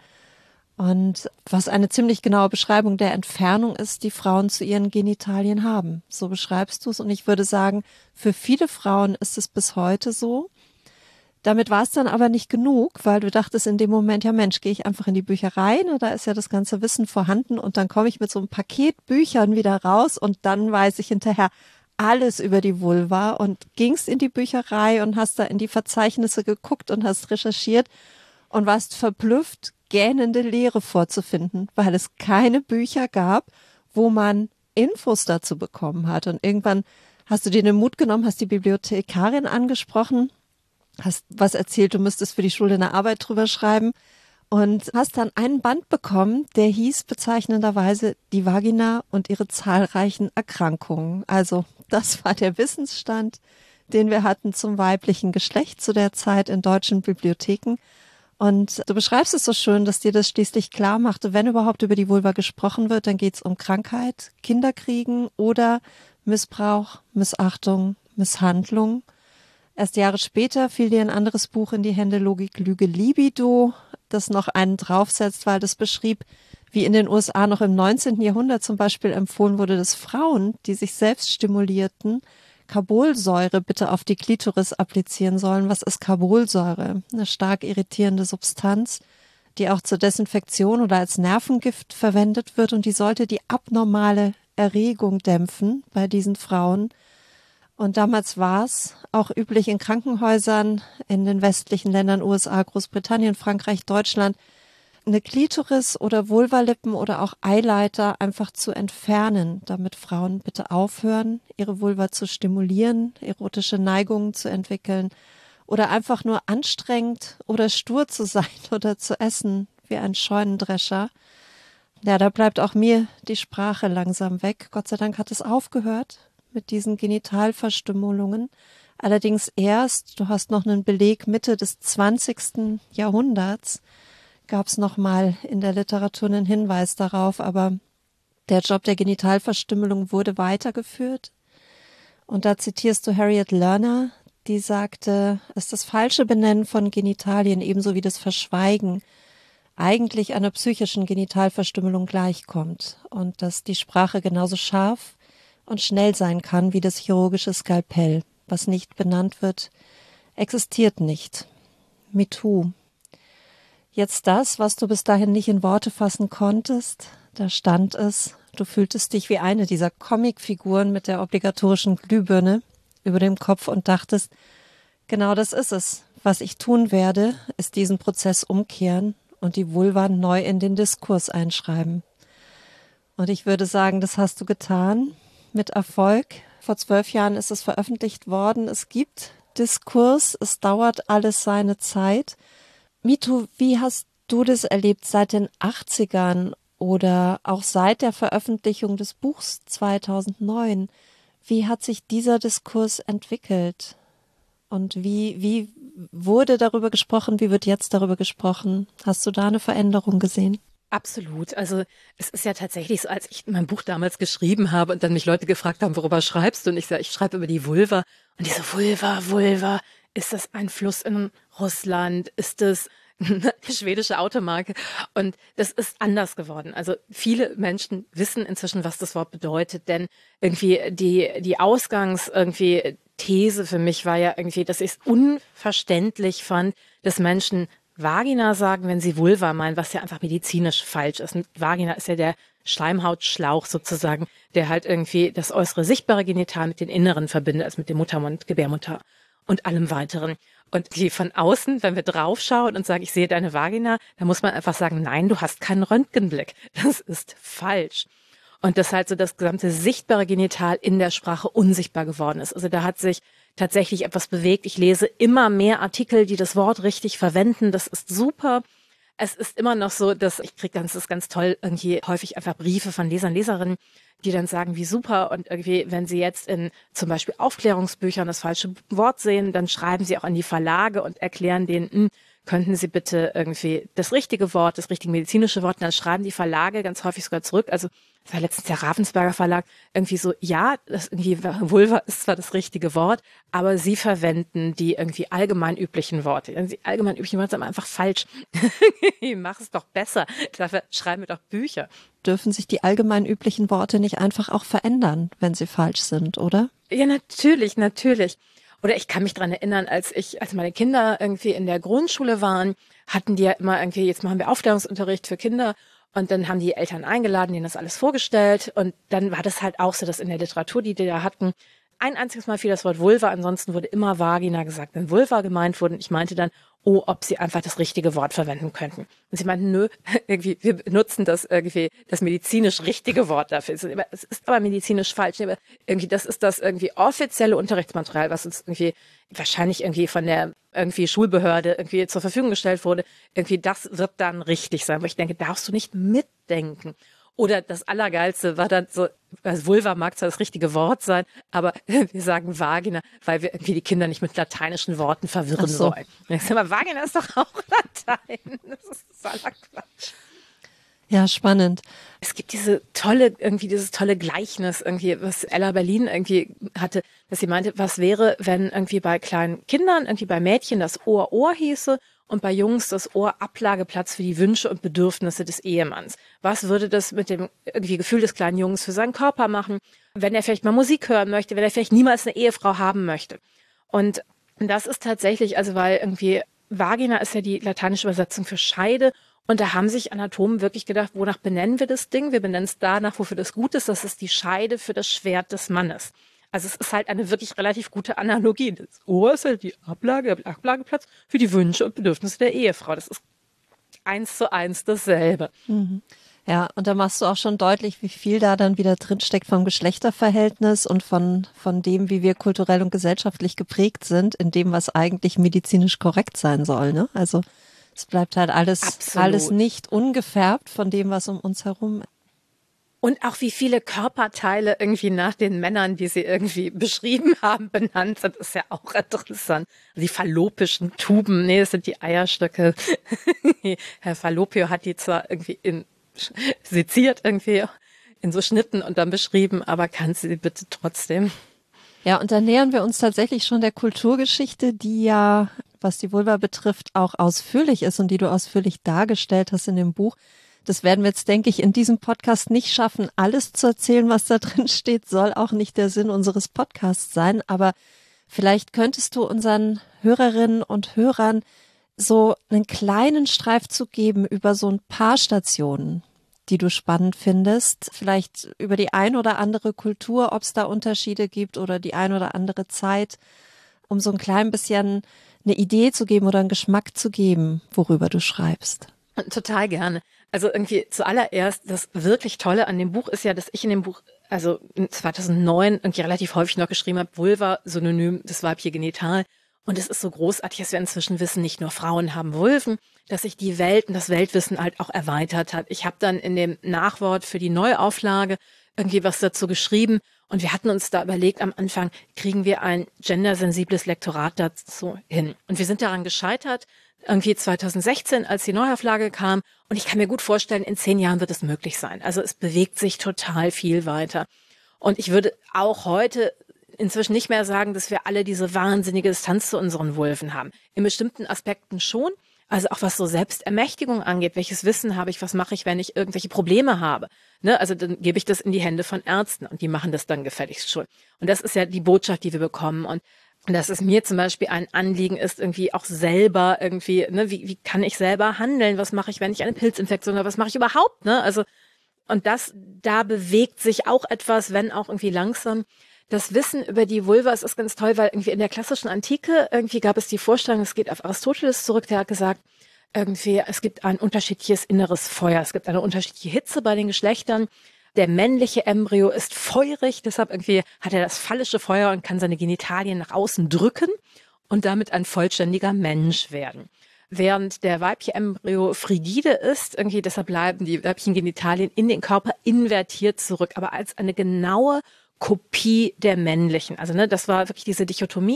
Und was eine ziemlich genaue Beschreibung der Entfernung ist, die Frauen zu ihren Genitalien haben. So beschreibst du es. Und ich würde sagen, für viele Frauen ist es bis heute so. Damit war es dann aber nicht genug, weil du dachtest in dem Moment, ja Mensch, gehe ich einfach in die Bücherei, ne, da ist ja das ganze Wissen vorhanden und dann komme ich mit so einem Paket Büchern wieder raus und dann weiß ich hinterher alles über die Vulva und gingst in die Bücherei und hast da in die Verzeichnisse geguckt und hast recherchiert und warst verblüfft, gähnende Leere vorzufinden, weil es keine Bücher gab, wo man Infos dazu bekommen hat. Und irgendwann hast du dir den Mut genommen, hast die Bibliothekarin angesprochen, hast was erzählt, du müsstest für die Schule eine Arbeit drüber schreiben und hast dann einen Band bekommen, der hieß bezeichnenderweise Die Vagina und ihre zahlreichen Erkrankungen. Also das war der Wissensstand, den wir hatten zum weiblichen Geschlecht zu der Zeit in deutschen Bibliotheken. Und du beschreibst es so schön, dass dir das schließlich klar machte, wenn überhaupt über die Vulva gesprochen wird, dann geht es um Krankheit, Kinderkriegen oder Missbrauch, Missachtung, Misshandlung. Erst Jahre später fiel dir ein anderes Buch in die Hände, Logik, Lüge, Libido, das noch einen draufsetzt, weil das beschrieb, wie in den U S A noch im neunzehnten Jahrhundert zum Beispiel empfohlen wurde, dass Frauen, die sich selbst stimulierten, Carbolsäure bitte auf die Klitoris applizieren sollen. Was ist Carbolsäure? Eine stark irritierende Substanz, die auch zur Desinfektion oder als Nervengift verwendet wird und die sollte die abnormale Erregung dämpfen bei diesen Frauen. Und damals war es auch üblich in Krankenhäusern in den westlichen Ländern, U S A, Großbritannien, Frankreich, Deutschland, eine Klitoris oder Vulvalippen oder auch Eileiter einfach zu entfernen, damit Frauen bitte aufhören, ihre Vulva zu stimulieren, erotische Neigungen zu entwickeln oder einfach nur anstrengend oder stur zu sein oder zu essen wie ein Scheunendrescher. Ja, da bleibt auch mir die Sprache langsam weg. Gott sei Dank hat es aufgehört mit diesen Genitalverstümmelungen. Allerdings erst, du hast noch einen Beleg, Mitte des zwanzigsten Jahrhunderts gab es nochmal in der Literatur einen Hinweis darauf, aber der Job der Genitalverstümmelung wurde weitergeführt. Und da zitierst du Harriet Lerner, die sagte, es ist das falsche Benennen von Genitalien ebenso wie das Verschweigen eigentlich einer psychischen Genitalverstümmelung gleichkommt und dass die Sprache genauso scharf und schnell sein kann wie das chirurgische Skalpell. Was nicht benannt wird, existiert nicht. MeToo. Jetzt das, was du bis dahin nicht in Worte fassen konntest, da stand es, du fühltest dich wie eine dieser Comicfiguren mit der obligatorischen Glühbirne über dem Kopf und dachtest, genau das ist es. Was ich tun werde, ist diesen Prozess umkehren und die Vulva neu in den Diskurs einschreiben. Und ich würde sagen, das hast du getan. Mit Erfolg. Vor zwölf Jahren ist es veröffentlicht worden. Es gibt Diskurs, es dauert alles seine Zeit. MeToo, wie hast du das erlebt seit den achtzigern oder auch seit der Veröffentlichung des Buchs zweitausendneun? Wie hat sich dieser Diskurs entwickelt? Und wie, wie wurde darüber gesprochen? Wie wird jetzt darüber gesprochen? Hast du da eine Veränderung gesehen? Absolut. Also es ist ja tatsächlich so, als ich mein Buch damals geschrieben habe und dann mich Leute gefragt haben, worüber schreibst du? Und ich sage, ich schreibe über die Vulva. Und diese Vulva, Vulva, ist das ein Fluss in Russland? Ist das eine schwedische Automarke? Und das ist anders geworden. Also viele Menschen wissen inzwischen, was das Wort bedeutet, denn irgendwie die, die Ausgangs irgendwie These für mich war ja irgendwie, dass ich es unverständlich fand, dass Menschen Vagina sagen, wenn sie Vulva meinen, was ja einfach medizinisch falsch ist. Und Vagina ist ja der Schleimhautschlauch sozusagen, der halt irgendwie das äußere sichtbare Genital mit den inneren verbindet, also mit dem Muttermund, Gebärmutter und allem weiteren. Und die von außen, wenn wir draufschauen und sagen, ich sehe deine Vagina, dann muss man einfach sagen, nein, du hast keinen Röntgenblick. Das ist falsch. Und dass halt so das gesamte sichtbare Genital in der Sprache unsichtbar geworden ist. Also da hat sich tatsächlich etwas bewegt. Ich lese immer mehr Artikel, die das Wort richtig verwenden. Das ist super. Es ist immer noch so, dass ich kriege ganz, das ist ganz toll, irgendwie häufig einfach Briefe von Lesern, Leserinnen, die dann sagen, wie super. Und irgendwie, wenn sie jetzt in zum Beispiel Aufklärungsbüchern das falsche Wort sehen, dann schreiben sie auch an die Verlage und erklären denen, könnten Sie bitte irgendwie das richtige Wort, das richtige medizinische Wort, und dann schreiben die Verlage ganz häufig sogar zurück, also das war letztens der Ravensberger Verlag, irgendwie so, ja, das irgendwie Vulva ist zwar das richtige Wort, aber Sie verwenden die irgendwie allgemein üblichen Worte. Die allgemein üblichen Worte sind einfach falsch. Mach es doch besser. Dafür schreiben wir doch Bücher. Dürfen sich die allgemein üblichen Worte nicht einfach auch verändern, wenn sie falsch sind, oder? Ja, natürlich, natürlich. Oder ich kann mich dran erinnern, als ich, als meine Kinder irgendwie in der Grundschule waren, hatten die ja immer irgendwie, jetzt machen wir Aufklärungsunterricht für Kinder. Und dann haben die Eltern eingeladen, denen das alles vorgestellt. Und dann war das halt auch so, dass in der Literatur, die die da hatten, ein einziges Mal fiel das Wort Vulva, ansonsten wurde immer Vagina gesagt, wenn Vulva gemeint wurde. Und ich meinte dann, oh, ob sie einfach das richtige Wort verwenden könnten. Und sie meinten, nö, irgendwie, wir benutzen das irgendwie, das medizinisch richtige Wort dafür. Es ist aber medizinisch falsch. Irgendwie, das ist das irgendwie offizielle Unterrichtsmaterial, was uns irgendwie wahrscheinlich irgendwie von der irgendwie Schulbehörde irgendwie zur Verfügung gestellt wurde. Irgendwie, das wird dann richtig sein. Wo ich denke, darfst du nicht mitdenken. Oder das Allergeilste war dann so, also Vulva mag zwar das richtige Wort sein, aber wir sagen Vagina, weil wir irgendwie die Kinder nicht mit lateinischen Worten verwirren so. wollen. Ich sag mal, Vagina ist doch auch Latein. Das ist totaler Quatsch. Ja, spannend. Es gibt diese tolle, irgendwie dieses tolle Gleichnis, irgendwie, was Ella Berlin irgendwie hatte, dass sie meinte, was wäre, wenn irgendwie bei kleinen Kindern, irgendwie bei Mädchen das Ohr Ohr hieße und bei Jungs das Ohr Ablageplatz für die Wünsche und Bedürfnisse des Ehemanns. Was würde das mit dem irgendwie Gefühl des kleinen Jungs für seinen Körper machen, wenn er vielleicht mal Musik hören möchte, wenn er vielleicht niemals eine Ehefrau haben möchte? Und das ist tatsächlich, also weil irgendwie Vagina ist ja die lateinische Übersetzung für Scheide. Und da haben sich Anatomen wirklich gedacht, wonach benennen wir das Ding? Wir benennen es danach, wofür das gut ist. Das ist die Scheide für das Schwert des Mannes. Also es ist halt eine wirklich relativ gute Analogie. Das Ohr ist halt die Ablage, der Ablageplatz für die Wünsche und Bedürfnisse der Ehefrau. Das ist eins zu eins dasselbe. Mhm. Ja, und da machst du auch schon deutlich, wie viel da dann wieder drinsteckt vom Geschlechterverhältnis und von, von dem, wie wir kulturell und gesellschaftlich geprägt sind, in dem, was eigentlich medizinisch korrekt sein soll, ne? Also es bleibt halt alles, alles nicht ungefärbt von dem, was um uns herum ist. Und auch wie viele Körperteile irgendwie nach den Männern, die sie irgendwie beschrieben haben, benannt sind, ist ja auch interessant. Die fallopischen Tuben, nee, das sind die Eierstöcke. Herr Fallopio hat die zwar irgendwie in, seziert irgendwie in so Schnitten und dann beschrieben, aber kannst du sie bitte trotzdem? Ja, und da nähern wir uns tatsächlich schon der Kulturgeschichte, die ja, was die Vulva betrifft, auch ausführlich ist und die du ausführlich dargestellt hast in dem Buch. Das werden wir jetzt, denke ich, in diesem Podcast nicht schaffen, alles zu erzählen, was da drin steht, soll auch nicht der Sinn unseres Podcasts sein. Aber vielleicht könntest du unseren Hörerinnen und Hörern so einen kleinen Streifzug geben über so ein paar Stationen, die du spannend findest. Vielleicht über die ein oder andere Kultur, ob es da Unterschiede gibt oder die ein oder andere Zeit, um so ein klein bisschen eine Idee zu geben oder einen Geschmack zu geben, worüber du schreibst. Total gerne. Also irgendwie zuallererst, das wirklich Tolle an dem Buch ist ja, dass ich in dem Buch, also zweitausendneun irgendwie relativ häufig noch geschrieben habe, Vulva, Synonym des Weibliche Genital. Und es ist so großartig, dass wir inzwischen wissen, nicht nur Frauen haben Vulven, dass sich die Welt und das Weltwissen halt auch erweitert hat. Ich habe dann in dem Nachwort für die Neuauflage irgendwie was dazu geschrieben und wir hatten uns da überlegt, am Anfang kriegen wir ein gendersensibles Lektorat dazu hin. Und wir sind daran gescheitert, irgendwie zweitausendsechzehn, als die Neuauflage kam. Und ich kann mir gut vorstellen, in zehn Jahren wird es möglich sein. Also es bewegt sich total viel weiter. Und ich würde auch heute inzwischen nicht mehr sagen, dass wir alle diese wahnsinnige Distanz zu unseren Vulven haben. In bestimmten Aspekten schon. Also auch was so Selbstermächtigung angeht. Welches Wissen habe ich? Was mache ich, wenn ich irgendwelche Probleme habe? Ne? Also dann gebe ich das in die Hände von Ärzten und die machen das dann gefälligst schon. Und das ist ja die Botschaft, die wir bekommen. Und dass es mir zum Beispiel ein Anliegen ist, irgendwie auch selber irgendwie, ne, wie, wie kann ich selber handeln? Was mache ich, wenn ich eine Pilzinfektion habe? Was mache ich überhaupt? Ne? Also, und das, da bewegt sich auch etwas, wenn auch irgendwie langsam. Das Wissen über die Vulva, es ist ganz toll, weil irgendwie in der klassischen Antike irgendwie gab es die Vorstellung, es geht auf Aristoteles zurück, der hat gesagt, irgendwie, es gibt ein unterschiedliches inneres Feuer, es gibt eine unterschiedliche Hitze bei den Geschlechtern. Der männliche Embryo ist feurig, deshalb irgendwie hat er das phallische Feuer und kann seine Genitalien nach außen drücken und damit ein vollständiger Mensch werden. Während der weibliche Embryo frigide ist, irgendwie deshalb bleiben die weiblichen Genitalien in den Körper invertiert zurück, aber als eine genaue Kopie der männlichen. Also ne, das war wirklich diese Dichotomie.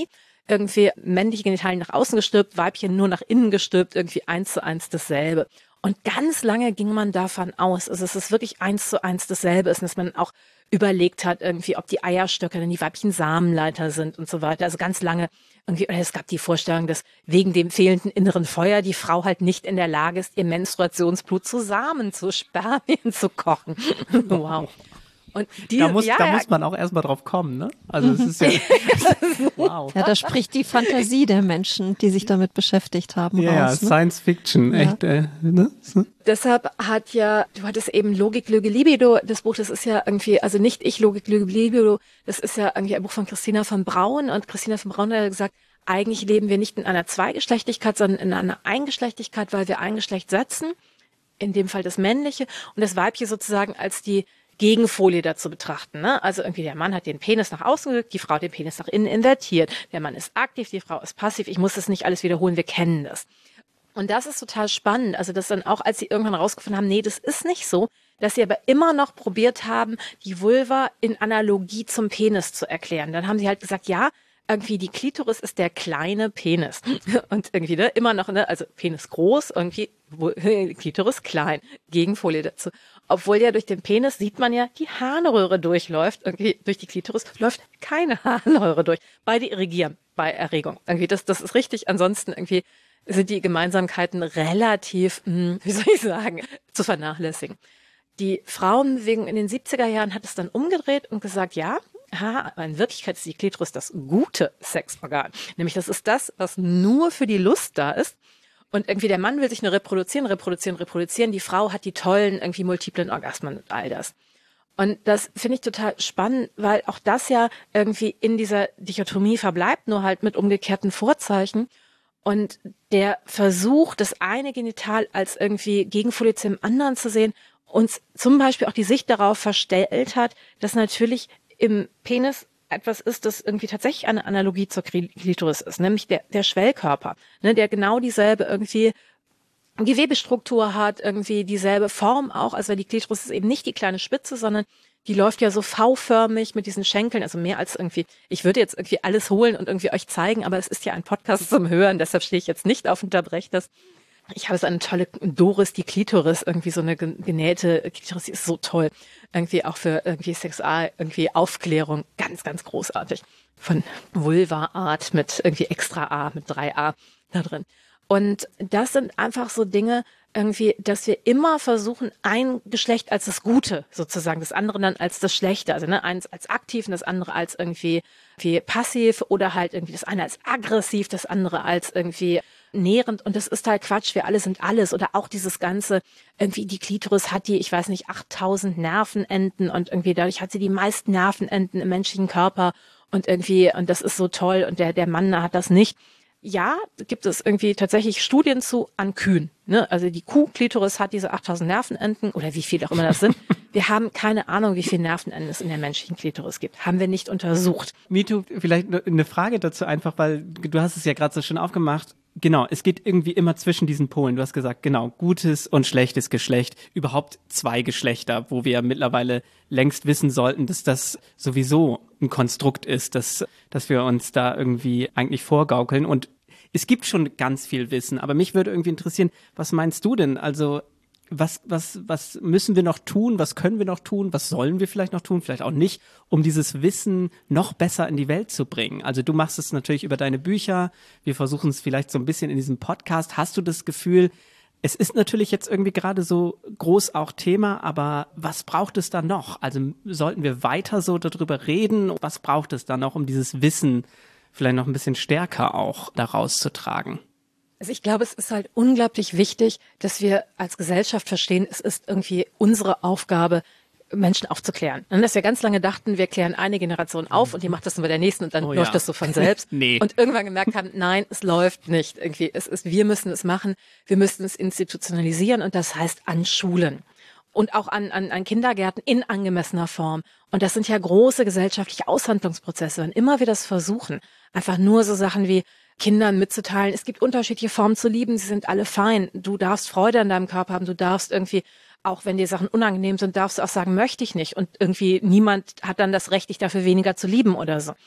irgendwie männliche Genitalien nach außen gestülpt, Weibchen nur nach innen gestülpt, irgendwie eins zu eins dasselbe. Und ganz lange ging man davon aus, also es ist wirklich eins zu eins dasselbe ist, dass man auch überlegt hat, irgendwie, ob die Eierstöcke dann die weiblichen Samenleiter sind und so weiter. Also ganz lange irgendwie, oder es gab die Vorstellung, dass wegen dem fehlenden inneren Feuer die Frau halt nicht in der Lage ist, ihr Menstruationsblut zu Samen, zu Spermien zu kochen. Wow. Und die, da muss, ja, da ja, muss man auch erstmal drauf kommen, ne? Also es ist ja, wow. Ja, da spricht die Fantasie der Menschen, die sich damit beschäftigt haben, Ja, raus. ja, Ne? Science Fiction, Ja. echt, äh, ne? So. Deshalb hat ja, du hattest eben Logik, Lüge, Libido, das Buch, das ist ja irgendwie, also nicht ich, Logik, Lüge, Libido, das ist ja irgendwie ein Buch von Christina von Braun und Christina von Braun hat gesagt, eigentlich leben wir nicht in einer Zweigeschlechtigkeit, sondern in einer Eingeschlechtigkeit, weil wir ein Geschlecht setzen, in dem Fall das Männliche und das Weibliche sozusagen als die Gegenfolie dazu betrachten. Ne? Also irgendwie der Mann hat den Penis nach außen gedrückt, die Frau den Penis nach innen invertiert. Der Mann ist aktiv, die Frau ist passiv. Ich muss das nicht alles wiederholen, wir kennen das. Und das ist total spannend. Also dass dann auch, als sie irgendwann rausgefunden haben, nee, das ist nicht so, dass sie aber immer noch probiert haben, die Vulva in Analogie zum Penis zu erklären. Dann haben sie halt gesagt, ja, irgendwie die Klitoris ist der kleine Penis. Und irgendwie, ne, immer noch, ne, also Penis groß, irgendwie Klitoris klein. Gegenfolie dazu. Obwohl ja durch den Penis sieht man ja, die Harnröhre durchläuft. Irgendwie durch die Klitoris läuft keine Harnröhre durch. Beide irrigieren bei Erregung. Irgendwie, das, das ist richtig. Ansonsten irgendwie sind die Gemeinsamkeiten relativ, mh, wie soll ich sagen, zu vernachlässigen. Die Frauenbewegung in den siebziger Jahren hat es dann umgedreht und gesagt, ja, aha, aber in Wirklichkeit ist die Klitoris das gute Sexorgan. Nämlich das ist das, was nur für die Lust da ist. Und irgendwie der Mann will sich nur reproduzieren, reproduzieren, reproduzieren. Die Frau hat die tollen irgendwie multiplen Orgasmen und all das. Und das finde ich total spannend, weil auch das ja irgendwie in dieser Dichotomie verbleibt, nur halt mit umgekehrten Vorzeichen. Und der Versuch, das eine Genital als irgendwie Gegenfolie zum anderen zu sehen, uns zum Beispiel auch die Sicht darauf verstellt hat, dass natürlich im Penis etwas ist, das irgendwie tatsächlich eine Analogie zur Klitoris ist, nämlich der, der Schwellkörper, ne, der genau dieselbe irgendwie Gewebestruktur hat, irgendwie dieselbe Form auch, also die Klitoris ist eben nicht die kleine Spitze, sondern die läuft ja so V-förmig mit diesen Schenkeln, also mehr als irgendwie, ich würde jetzt irgendwie alles holen und irgendwie euch zeigen, aber es ist ja ein Podcast zum Hören, deshalb stehe ich jetzt nicht auf, unterbreche das. Ich habe so eine tolle Doris, die Klitoris, irgendwie so eine genähte Klitoris, die ist so toll. Irgendwie auch für irgendwie Sexual, irgendwie Aufklärung, ganz, ganz großartig. Von Vulva-Art mit irgendwie extra A, mit drei A da drin. Und das sind einfach so Dinge, irgendwie, dass wir immer versuchen, ein Geschlecht als das Gute sozusagen, das andere dann als das Schlechte, also ne, eins als aktiv und das andere als irgendwie wie passiv oder halt irgendwie das eine als aggressiv, das andere als irgendwie nährend und das ist halt Quatsch, wir alle sind alles oder auch dieses ganze, irgendwie die Klitoris hat die, ich weiß nicht, achttausend Nervenenden und irgendwie dadurch hat sie die meisten Nervenenden im menschlichen Körper und irgendwie, und das ist so toll und der, der Mann hat das nicht. Ja, gibt es irgendwie tatsächlich Studien zu an Kühen. Ne? Also die Kuh-Klitoris hat diese achttausend Nervenenden oder wie viel auch immer das sind. Wir haben keine Ahnung, wie viele Nervenenden es in der menschlichen Klitoris gibt. Haben wir nicht untersucht. Mitu, vielleicht eine Frage dazu einfach, weil du hast es ja gerade so schön aufgemacht. Genau, es geht irgendwie immer zwischen diesen Polen. Du hast gesagt, genau, gutes und schlechtes Geschlecht, überhaupt zwei Geschlechter, wo wir mittlerweile längst wissen sollten, dass das sowieso ein Konstrukt ist, dass, dass wir uns da irgendwie eigentlich vorgaukeln. Und es gibt schon ganz viel Wissen, aber mich würde irgendwie interessieren, was meinst du denn? Also was, was, was müssen wir noch tun? Was können wir noch tun? Was sollen wir vielleicht noch tun? Vielleicht auch nicht, um dieses Wissen noch besser in die Welt zu bringen. Also du machst es natürlich über deine Bücher. Wir versuchen es vielleicht so ein bisschen in diesem Podcast. Hast du das Gefühl, es ist natürlich jetzt irgendwie gerade so groß auch Thema, aber was braucht es da noch? Also sollten wir weiter so darüber reden? Was braucht es da noch, um dieses Wissen vielleicht noch ein bisschen stärker auch daraus zu tragen? Also ich glaube, es ist halt unglaublich wichtig, dass wir als Gesellschaft verstehen, es ist irgendwie unsere Aufgabe, Menschen aufzuklären. Und dass wir ganz lange dachten, wir klären eine Generation auf und die macht das dann bei der nächsten und dann oh, läuft ja. das so von selbst. Nee. Und irgendwann gemerkt haben, nein, es läuft nicht. Irgendwie, es ist, wir müssen es machen, wir müssen es institutionalisieren und das heißt an Schulen. Und auch an, an, an Kindergärten in angemessener Form. Und das sind ja große gesellschaftliche Aushandlungsprozesse. Wenn immer wir das versuchen, einfach nur so Sachen wie Kindern mitzuteilen, es gibt unterschiedliche Formen zu lieben, sie sind alle fein. Du darfst Freude an deinem Körper haben, du darfst irgendwie, auch wenn dir Sachen unangenehm sind, darfst du auch sagen, möchte ich nicht. Und irgendwie niemand hat dann das Recht, dich dafür weniger zu lieben oder so.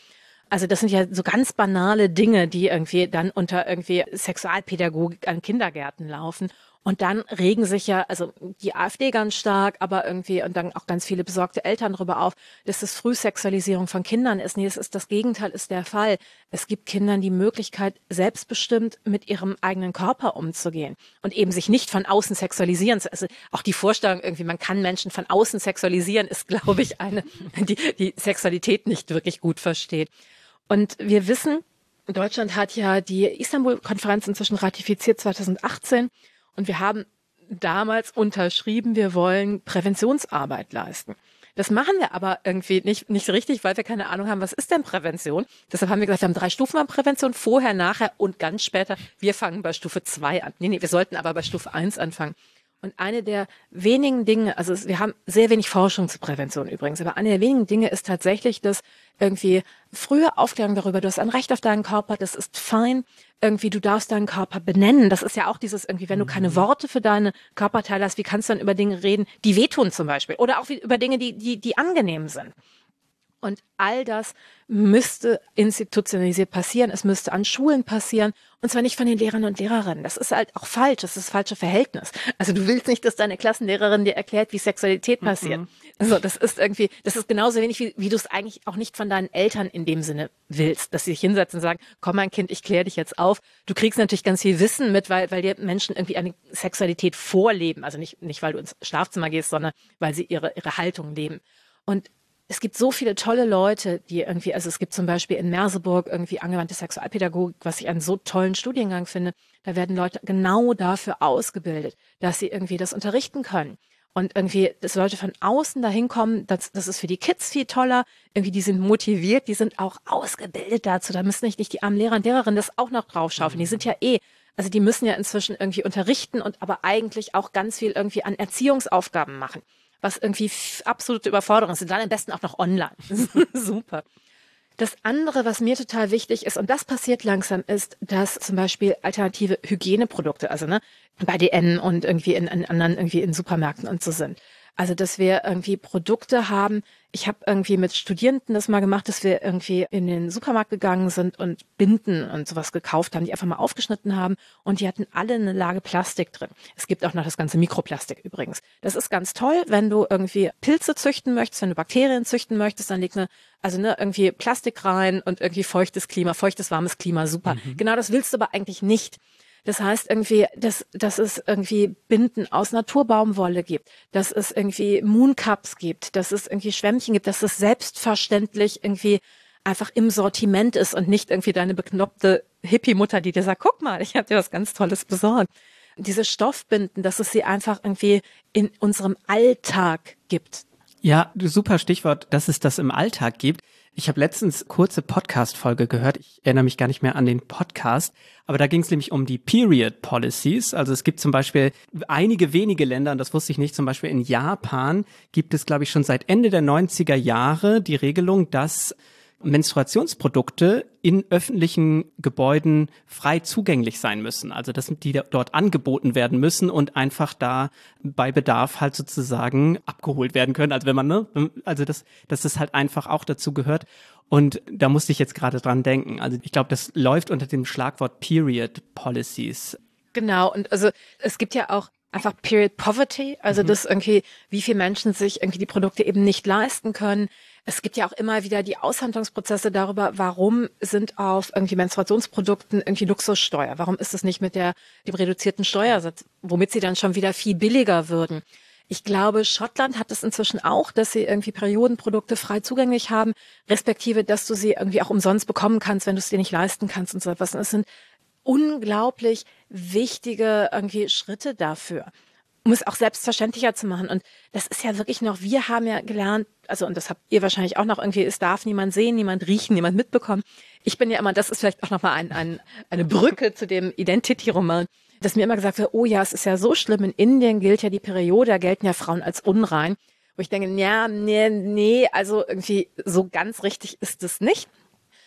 Also das sind ja so ganz banale Dinge, die irgendwie dann unter irgendwie Sexualpädagogik an Kindergärten laufen. Und dann regen sich ja, also die AfD ganz stark, aber irgendwie und dann auch ganz viele besorgte Eltern darüber auf, dass das Frühsexualisierung von Kindern ist. Nee, das ist das Gegenteil, ist der Fall. Es gibt Kindern die Möglichkeit, selbstbestimmt mit ihrem eigenen Körper umzugehen und eben sich nicht von außen sexualisieren. Also auch die Vorstellung irgendwie, man kann Menschen von außen sexualisieren, ist, glaube ich, eine, die die Sexualität nicht wirklich gut versteht. Und wir wissen, Deutschland hat ja die Istanbul-Konferenz inzwischen ratifiziert zwanzig achtzehn. Und wir haben damals unterschrieben, wir wollen Präventionsarbeit leisten. Das machen wir aber irgendwie nicht, nicht richtig, weil wir keine Ahnung haben, was ist denn Prävention? Deshalb haben wir gesagt, wir haben drei Stufen an Prävention, vorher, nachher und ganz später. Wir fangen bei Stufe zwei an. Nee, nee, wir sollten aber bei Stufe eins anfangen. Und eine der wenigen Dinge, also wir haben sehr wenig Forschung zur Prävention übrigens, aber eine der wenigen Dinge ist tatsächlich, dass irgendwie frühe Aufklärung darüber, du hast ein Recht auf deinen Körper, das ist fein, irgendwie du darfst deinen Körper benennen. Das ist ja auch dieses irgendwie, wenn du keine Worte für deine Körperteile hast, wie kannst du dann über Dinge reden, die wehtun zum Beispiel oder auch über Dinge, die, die, die angenehm sind. Und all das müsste institutionalisiert passieren. Es müsste an Schulen passieren. Und zwar nicht von den Lehrern und Lehrerinnen. Das ist halt auch falsch. Das ist das falsche Verhältnis. Also du willst nicht, dass deine Klassenlehrerin dir erklärt, wie Sexualität passiert. Mhm. Also das ist irgendwie, das ist genauso wenig, wie, wie du es eigentlich auch nicht von deinen Eltern in dem Sinne willst, dass sie sich hinsetzen und sagen, komm mein Kind, ich kläre dich jetzt auf. Du kriegst natürlich ganz viel Wissen mit, weil, weil dir Menschen irgendwie eine Sexualität vorleben. Also nicht, nicht, weil du ins Schlafzimmer gehst, sondern weil sie ihre, ihre Haltung leben. Und es gibt so viele tolle Leute, die irgendwie, also es gibt zum Beispiel in Merseburg irgendwie angewandte Sexualpädagogik, was ich einen so tollen Studiengang finde. Da werden Leute genau dafür ausgebildet, dass sie irgendwie das unterrichten können. Und irgendwie, dass Leute von außen dahin kommen, das, das ist für die Kids viel toller. Irgendwie, die sind motiviert, die sind auch ausgebildet dazu. Da müssen nicht, nicht die armen Lehrer und Lehrerinnen das auch noch draufschaufeln. Die sind ja eh, also die müssen ja inzwischen irgendwie unterrichten und aber eigentlich auch ganz viel irgendwie an Erziehungsaufgaben machen. Was irgendwie absolute Überforderung ist. Und dann am besten auch noch online. Super. Das andere, was mir total wichtig ist, und das passiert langsam, ist, dass zum Beispiel alternative Hygieneprodukte, also ne, bei D N und irgendwie in, in anderen, irgendwie in Supermärkten und so sind. Also, dass wir irgendwie Produkte haben. Ich habe irgendwie mit Studierenden das mal gemacht, dass wir irgendwie in den Supermarkt gegangen sind und Binden und sowas gekauft haben, die einfach mal aufgeschnitten haben und die hatten alle eine Lage Plastik drin. Es gibt auch noch das ganze Mikroplastik übrigens. Das ist ganz toll, wenn du irgendwie Pilze züchten möchtest, wenn du Bakterien züchten möchtest, dann leg eine, also ne, irgendwie Plastik rein und irgendwie feuchtes Klima, feuchtes, warmes Klima, super. Mhm. Genau das willst du aber eigentlich nicht. Das heißt irgendwie, dass, dass es irgendwie Binden aus Naturbaumwolle gibt, dass es irgendwie Mooncups gibt, dass es irgendwie Schwämmchen gibt, dass es selbstverständlich irgendwie einfach im Sortiment ist und nicht irgendwie deine beknoppte Hippie-Mutter, die dir sagt, guck mal, ich habe dir was ganz Tolles besorgt. Diese Stoffbinden, dass es sie einfach irgendwie in unserem Alltag gibt. Ja, super Stichwort, dass es das im Alltag gibt. Ich habe letztens kurze Podcast-Folge gehört. Ich erinnere mich gar nicht mehr an den Podcast, aber da ging es nämlich um die Period Policies. Also es gibt zum Beispiel einige wenige Länder, und das wusste ich nicht, zum Beispiel in Japan gibt es, glaube ich, schon seit Ende der neunziger Jahre die Regelung, dass Menstruationsprodukte in öffentlichen Gebäuden frei zugänglich sein müssen. Also dass die dort angeboten werden müssen und einfach da bei Bedarf halt sozusagen abgeholt werden können. Also wenn man, ne, also das, dass das halt einfach auch dazu gehört. Und da musste ich jetzt gerade dran denken. Also ich glaube, das läuft unter dem Schlagwort Period Policies. Genau. Und also es gibt ja auch einfach Period Poverty, also mhm. dass irgendwie, wie viele Menschen sich irgendwie die Produkte eben nicht leisten können. Es gibt ja auch immer wieder die Aushandlungsprozesse darüber, warum sind auf irgendwie Menstruationsprodukten irgendwie Luxussteuer? Warum ist es nicht mit der, dem reduzierten Steuersatz, womit sie dann schon wieder viel billiger würden? Ich glaube, Schottland hat es inzwischen auch, dass sie irgendwie Periodenprodukte frei zugänglich haben, respektive, dass du sie irgendwie auch umsonst bekommen kannst, wenn du es dir nicht leisten kannst und so etwas. Und es sind unglaublich wichtige irgendwie Schritte dafür, um es auch selbstverständlicher zu machen. Und das ist ja wirklich noch, wir haben ja gelernt, also und das habt ihr wahrscheinlich auch noch irgendwie, es darf niemand sehen, niemand riechen, niemand mitbekommen. Ich bin ja immer, das ist vielleicht auch nochmal ein, ein, eine Brücke zu dem Identity-Roman, dass mir immer gesagt wird, oh ja, es ist ja so schlimm, in Indien gilt ja die Periode, da gelten ja Frauen als unrein. Wo ich denke, ja, nee, nee, also irgendwie so ganz richtig ist es nicht.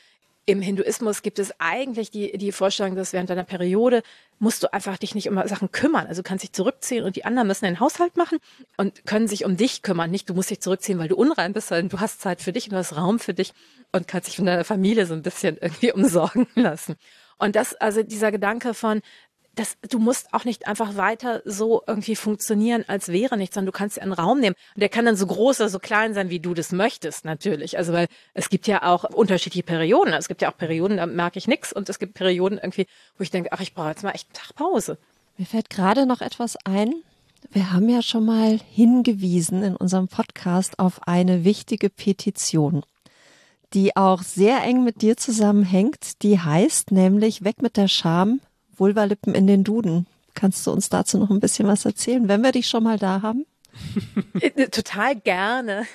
Im Hinduismus gibt es eigentlich die, die Vorstellung, dass während deiner Periode musst du einfach dich nicht um Sachen kümmern. Also du kannst dich zurückziehen und die anderen müssen den Haushalt machen und können sich um dich kümmern. Nicht, du musst dich zurückziehen, weil du unrein bist, sondern du hast Zeit für dich und du hast Raum für dich und kannst dich von deiner Familie so ein bisschen irgendwie umsorgen lassen. Und das, also dieser Gedanke von, Das, du musst auch nicht einfach weiter so irgendwie funktionieren, als wäre nichts, sondern du kannst dir einen Raum nehmen. Und der kann dann so groß oder so klein sein, wie du das möchtest, natürlich. Also, weil es gibt ja auch unterschiedliche Perioden. Es gibt ja auch Perioden, da merke ich nichts. Und es gibt Perioden irgendwie, wo ich denke, ach, ich brauche jetzt mal echt einen Tag Pause. Mir fällt gerade noch etwas ein. Wir haben ja schon mal hingewiesen in unserem Podcast auf eine wichtige Petition, die auch sehr eng mit dir zusammenhängt. Die heißt nämlich Weg mit der Scham, Vulvalippen in den Duden. Kannst du uns dazu noch ein bisschen was erzählen, wenn wir dich schon mal da haben? Total gerne.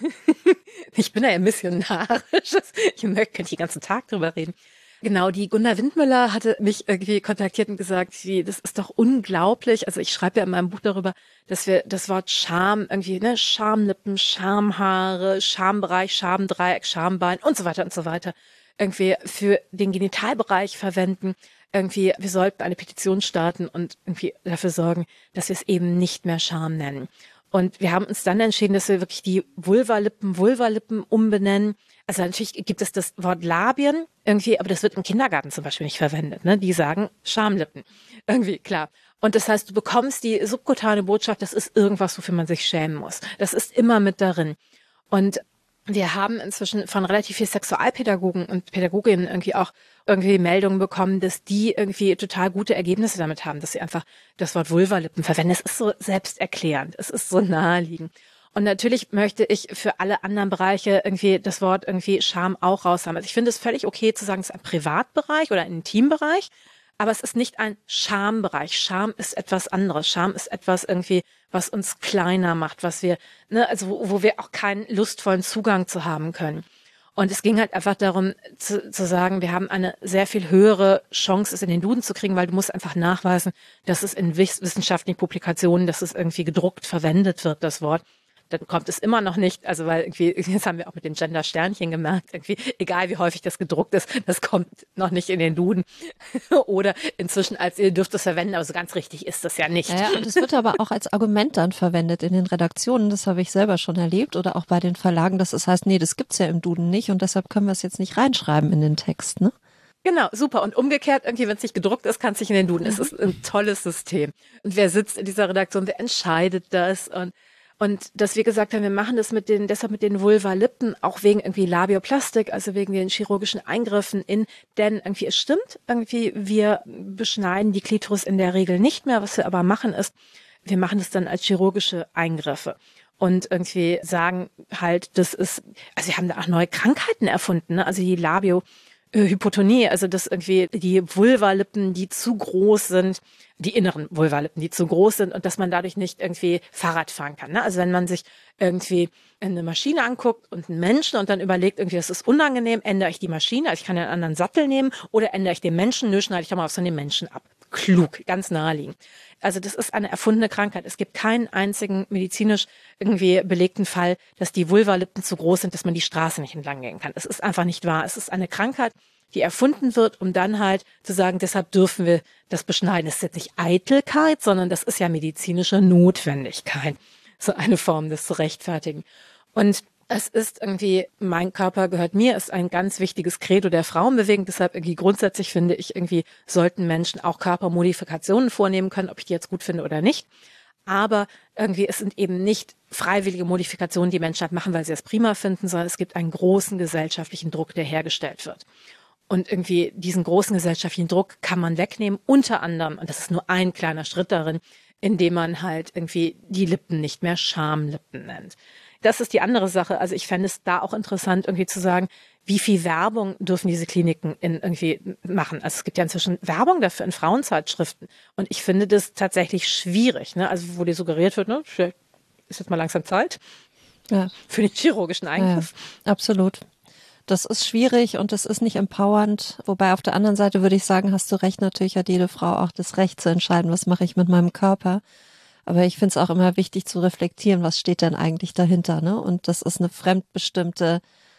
Ich bin ja ein missionarisch. Ich könnte den ganzen Tag drüber reden. Genau, die Gunda Windmüller hatte mich irgendwie kontaktiert und gesagt, wie, das ist doch unglaublich. Also ich schreibe ja in meinem Buch darüber, dass wir das Wort Scham irgendwie, ne, Schamlippen, Schamhaare, Schambereich, Schamdreieck, Schambein und so weiter und so weiter irgendwie für den Genitalbereich verwenden. Irgendwie, wir sollten eine Petition starten und irgendwie dafür sorgen, dass wir es eben nicht mehr Scham nennen. Und wir haben uns dann entschieden, dass wir wirklich die Vulvalippen, Vulvalippen umbenennen. Also natürlich gibt es das Wort Labien irgendwie, aber das wird im Kindergarten zum Beispiel nicht verwendet. Ne? Die sagen Schamlippen. Irgendwie, klar. Und das heißt, du bekommst die subkutane Botschaft, das ist irgendwas, wofür man sich schämen muss. Das ist immer mit darin. Und wir haben inzwischen von relativ viel Sexualpädagogen und Pädagoginnen irgendwie auch irgendwie Meldungen bekommen, dass die irgendwie total gute Ergebnisse damit haben, dass sie einfach das Wort Vulvalippen verwenden. Es ist so selbsterklärend, es ist so naheliegend. Und natürlich möchte ich für alle anderen Bereiche irgendwie das Wort irgendwie Scham auch raus haben. Also ich finde es völlig okay zu sagen, es ist ein Privatbereich oder ein Intimbereich, aber es ist nicht ein Schambereich. Scham ist etwas anderes. Scham ist etwas irgendwie, was uns kleiner macht, was wir, ne, also wo, wo wir auch keinen lustvollen Zugang zu haben können. Und es ging halt einfach darum zu, zu sagen, wir haben eine sehr viel höhere Chance, es in den Duden zu kriegen, weil du musst einfach nachweisen, dass es in wissenschaftlichen Publikationen, dass es irgendwie gedruckt verwendet wird, das Wort. Dann kommt es immer noch nicht, also weil irgendwie, das haben wir auch mit den Gender-Sternchen gemerkt, irgendwie, egal wie häufig das gedruckt ist, das kommt noch nicht in den Duden. Oder inzwischen als ihr dürft es verwenden, aber so ganz richtig ist das ja nicht. Ja, und es wird aber auch als Argument dann verwendet in den Redaktionen, das habe ich selber schon erlebt, oder auch bei den Verlagen, dass es heißt, nee, das gibt's ja im Duden nicht und deshalb können wir es jetzt nicht reinschreiben in den Text, ne? Genau, super. Und umgekehrt, irgendwie, wenn es nicht gedruckt ist, kann es nicht in den Duden. Mhm. Es ist ein tolles System. Und wer sitzt in dieser Redaktion, wer entscheidet das? Und Und dass wir gesagt haben, wir machen das mit den, deshalb mit den Vulvalippen, auch wegen irgendwie Labioplastik, also wegen den chirurgischen Eingriffen in, denn irgendwie es stimmt, irgendwie wir beschneiden die Klitoris in der Regel nicht mehr, was wir aber machen ist, wir machen es dann als chirurgische Eingriffe und irgendwie sagen halt, das ist, also wir haben da auch neue Krankheiten erfunden, ne? Also die Labio Hypotonie, also dass irgendwie die Vulvalippen, die zu groß sind, die inneren Vulvalippen, die zu groß sind und dass man dadurch nicht irgendwie Fahrrad fahren kann. Ne? Also wenn man sich irgendwie eine Maschine anguckt und einen Menschen und dann überlegt, irgendwie, das ist unangenehm, ändere ich die Maschine, also ich kann einen anderen Sattel nehmen oder ändere ich den Menschen, nö, schneide ich doch mal was von dem Menschen ab. Klug, ganz naheliegend. Also das ist eine erfundene Krankheit. Es gibt keinen einzigen medizinisch irgendwie belegten Fall, dass die Vulvalippen zu groß sind, dass man die Straße nicht entlang gehen kann. Es ist einfach nicht wahr. Es ist eine Krankheit, die erfunden wird, um dann halt zu sagen, deshalb dürfen wir das beschneiden. Das ist jetzt nicht Eitelkeit, sondern das ist ja medizinische Notwendigkeit. So eine Form, das zu rechtfertigen. Und es ist irgendwie, mein Körper gehört mir, ist ein ganz wichtiges Credo der Frauenbewegung. Deshalb irgendwie grundsätzlich finde ich, irgendwie sollten Menschen auch Körpermodifikationen vornehmen können, ob ich die jetzt gut finde oder nicht. Aber irgendwie, es sind eben nicht freiwillige Modifikationen, die Menschen halt machen, weil sie es prima finden, sondern es gibt einen großen gesellschaftlichen Druck, der hergestellt wird. Und irgendwie diesen großen gesellschaftlichen Druck kann man wegnehmen, unter anderem, und das ist nur ein kleiner Schritt darin, indem man halt irgendwie die Lippen nicht mehr Schamlippen nennt. Das ist die andere Sache. Also ich fände es da auch interessant, irgendwie zu sagen, wie viel Werbung dürfen diese Kliniken in irgendwie machen. Also es gibt ja inzwischen Werbung dafür in Frauenzeitschriften. Und ich finde das tatsächlich schwierig, ne? Also wo dir suggeriert wird, ne, ist jetzt mal langsam Zeit ja. für den chirurgischen Eingriff. Ja, absolut. Das ist schwierig und das ist nicht empowernd. Wobei auf der anderen Seite würde ich sagen, hast du recht, natürlich hat jede Frau auch das Recht zu entscheiden, was mache ich mit meinem Körper. Aber ich finde es auch immer wichtig zu reflektieren, was steht denn eigentlich dahinter, ne? Und das ist eine fremdbestimmte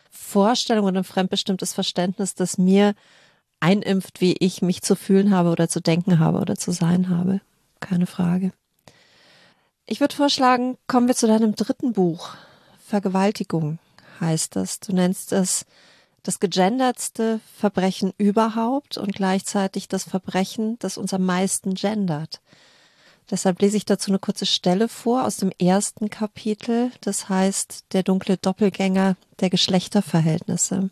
Vorstellung und ein fremdbestimmtes Verständnis, das mir einimpft, wie ich mich zu fühlen habe oder zu denken habe oder zu sein habe. Keine Frage. Ich würde vorschlagen, kommen wir zu deinem dritten Buch. Vergewaltigung heißt das. Du nennst es das gegendertste Verbrechen überhaupt und gleichzeitig das Verbrechen, das uns am meisten gendert. Deshalb lese ich dazu eine kurze Stelle vor aus dem ersten Kapitel. Das heißt, der dunkle Doppelgänger der Geschlechterverhältnisse.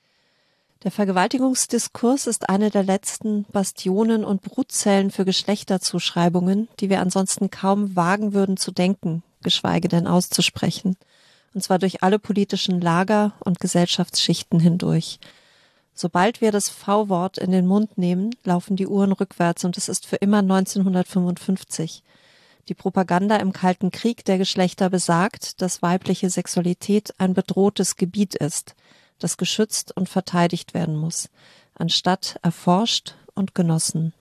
Der Vergewaltigungsdiskurs ist eine der letzten Bastionen und Brutzellen für Geschlechterzuschreibungen, die wir ansonsten kaum wagen würden zu denken, geschweige denn auszusprechen. Und zwar durch alle politischen Lager und Gesellschaftsschichten hindurch. Sobald wir das V-Wort in den Mund nehmen, laufen die Uhren rückwärts und es ist für immer neunzehnhundertfünfundfünfzig. Die Propaganda im Kalten Krieg der Geschlechter besagt, dass weibliche Sexualität ein bedrohtes Gebiet ist, das geschützt und verteidigt werden muss, anstatt erforscht und genossen.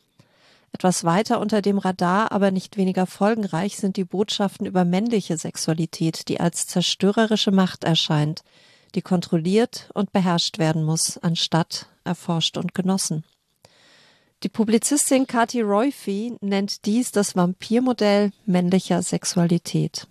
Etwas weiter unter dem Radar, aber nicht weniger folgenreich, sind die Botschaften über männliche Sexualität, die als zerstörerische Macht erscheint, die kontrolliert und beherrscht werden muss, anstatt erforscht und genossen. Die Publizistin Kati Roiphy nennt dies das Vampirmodell männlicher Sexualität.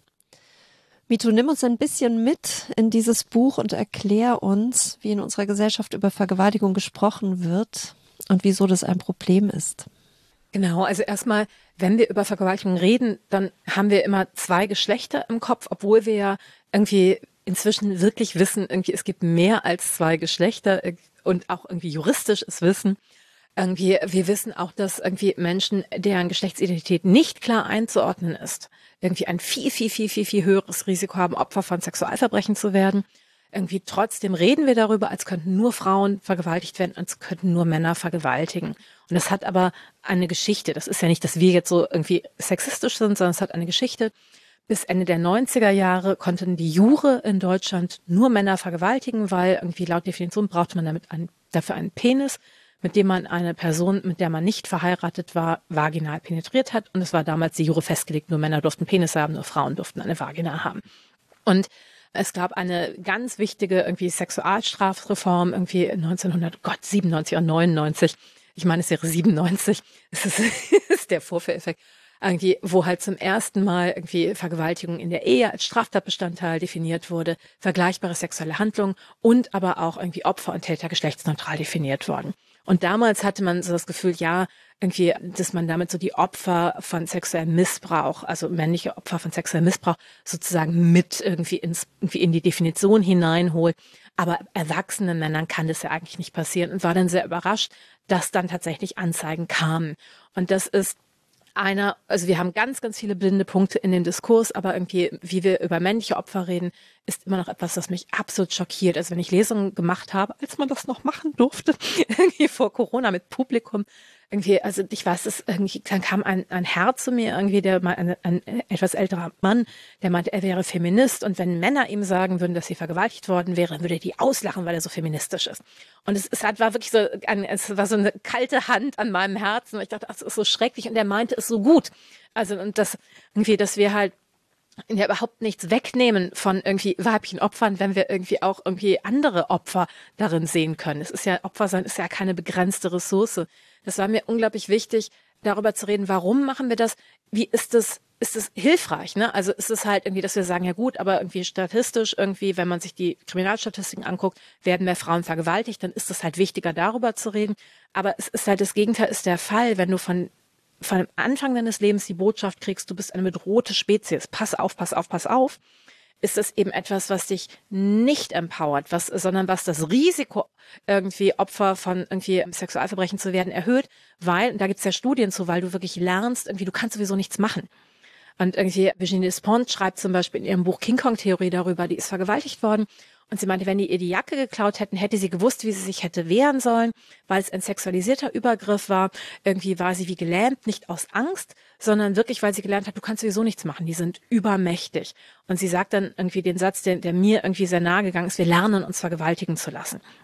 Mito, nimm uns ein bisschen mit in dieses Buch und erklär uns, wie in unserer Gesellschaft über Vergewaltigung gesprochen wird und wieso das ein Problem ist. Genau, also erstmal, wenn wir über Vergewaltigung reden, dann haben wir immer zwei Geschlechter im Kopf, obwohl wir ja irgendwie inzwischen wirklich wissen, irgendwie es gibt mehr als zwei Geschlechter und auch irgendwie juristisch es wissen. Irgendwie, wir wissen auch, dass irgendwie Menschen, deren Geschlechtsidentität nicht klar einzuordnen ist, irgendwie ein viel, viel, viel, viel, viel höheres Risiko haben, Opfer von Sexualverbrechen zu werden. Irgendwie trotzdem reden wir darüber, als könnten nur Frauen vergewaltigt werden, als könnten nur Männer vergewaltigen. Und das hat aber eine Geschichte. Das ist ja nicht, dass wir jetzt so irgendwie sexistisch sind, sondern es hat eine Geschichte. Bis Ende der neunziger Jahre konnten die Jure in Deutschland nur Männer vergewaltigen, weil irgendwie laut Definition brauchte man damit einen, dafür einen Penis, mit dem man eine Person, mit der man nicht verheiratet war, vaginal penetriert hat. Und es war damals die Jure festgelegt, nur Männer durften Penis haben, nur Frauen durften eine Vagina haben. Und es gab eine ganz wichtige irgendwie Sexualstrafreform irgendwie neunzehnhundertsiebenundneunzig und neunundneunzig. Ich meine, es wäre siebenundneunzig. Es ist, ist der Vorführeffekt. Irgendwie, wo halt zum ersten Mal irgendwie Vergewaltigung in der Ehe als Straftatbestandteil definiert wurde, vergleichbare sexuelle Handlungen und aber auch irgendwie Opfer und Täter geschlechtsneutral definiert worden. Und damals hatte man so das Gefühl, ja, irgendwie, dass man damit so die Opfer von sexuellem Missbrauch, also männliche Opfer von sexuellem Missbrauch sozusagen mit irgendwie ins, irgendwie in die Definition hineinholt. Aber erwachsenen Männern kann das ja eigentlich nicht passieren und war dann sehr überrascht, dass dann tatsächlich Anzeigen kamen. Und das ist einer, also wir haben ganz, ganz viele blinde Punkte in dem Diskurs, aber irgendwie, wie wir über männliche Opfer reden, ist immer noch etwas, das mich absolut schockiert. Also wenn ich Lesungen gemacht habe, als man das noch machen durfte, irgendwie vor Corona mit Publikum, irgendwie, also ich weiß, es irgendwie, dann kam ein, ein Herr zu mir, irgendwie, der mal ein, ein etwas älterer Mann, der meinte, er wäre Feminist und wenn Männer ihm sagen würden, dass sie vergewaltigt worden wäre, würde er die auslachen, weil er so feministisch ist. Und es, es war wirklich so, ein, es war so eine kalte Hand an meinem Herzen und ich dachte, das ist so schrecklich und er meinte es so gut. Also und das irgendwie, dass wir halt ja überhaupt nichts wegnehmen von irgendwie weiblichen Opfern, wenn wir irgendwie auch irgendwie andere Opfer darin sehen können. Es ist ja, Opfer sein ist ja keine begrenzte Ressource. Das war mir unglaublich wichtig, darüber zu reden, warum machen wir das? Wie ist das, ist es hilfreich, ne? Also ist es halt irgendwie, dass wir sagen, ja gut, aber irgendwie statistisch irgendwie, wenn man sich die Kriminalstatistiken anguckt, werden mehr Frauen vergewaltigt, dann ist es halt wichtiger, darüber zu reden. Aber es ist halt, das Gegenteil ist der Fall, wenn du von von Anfang deines Lebens die Botschaft kriegst, du bist eine bedrohte Spezies, pass auf, pass auf, pass auf, ist es eben etwas, was dich nicht empowert, was, sondern was das Risiko, irgendwie Opfer von irgendwie Sexualverbrechen zu werden, erhöht, weil, und da gibt's ja Studien zu, weil du wirklich lernst, irgendwie, du kannst sowieso nichts machen. Und irgendwie Virginie Despentes schreibt zum Beispiel in ihrem Buch King Kong-Theorie darüber, die ist vergewaltigt worden. Und sie meinte, wenn die ihr die Jacke geklaut hätten, hätte sie gewusst, wie sie sich hätte wehren sollen, weil es ein sexualisierter Übergriff war. Irgendwie war sie wie gelähmt, nicht aus Angst, sondern wirklich, weil sie gelernt hat, du kannst sowieso nichts machen, die sind übermächtig. Und sie sagt dann irgendwie den Satz, der, der mir irgendwie sehr nahe gegangen ist, wir lernen uns vergewaltigen zu lassen.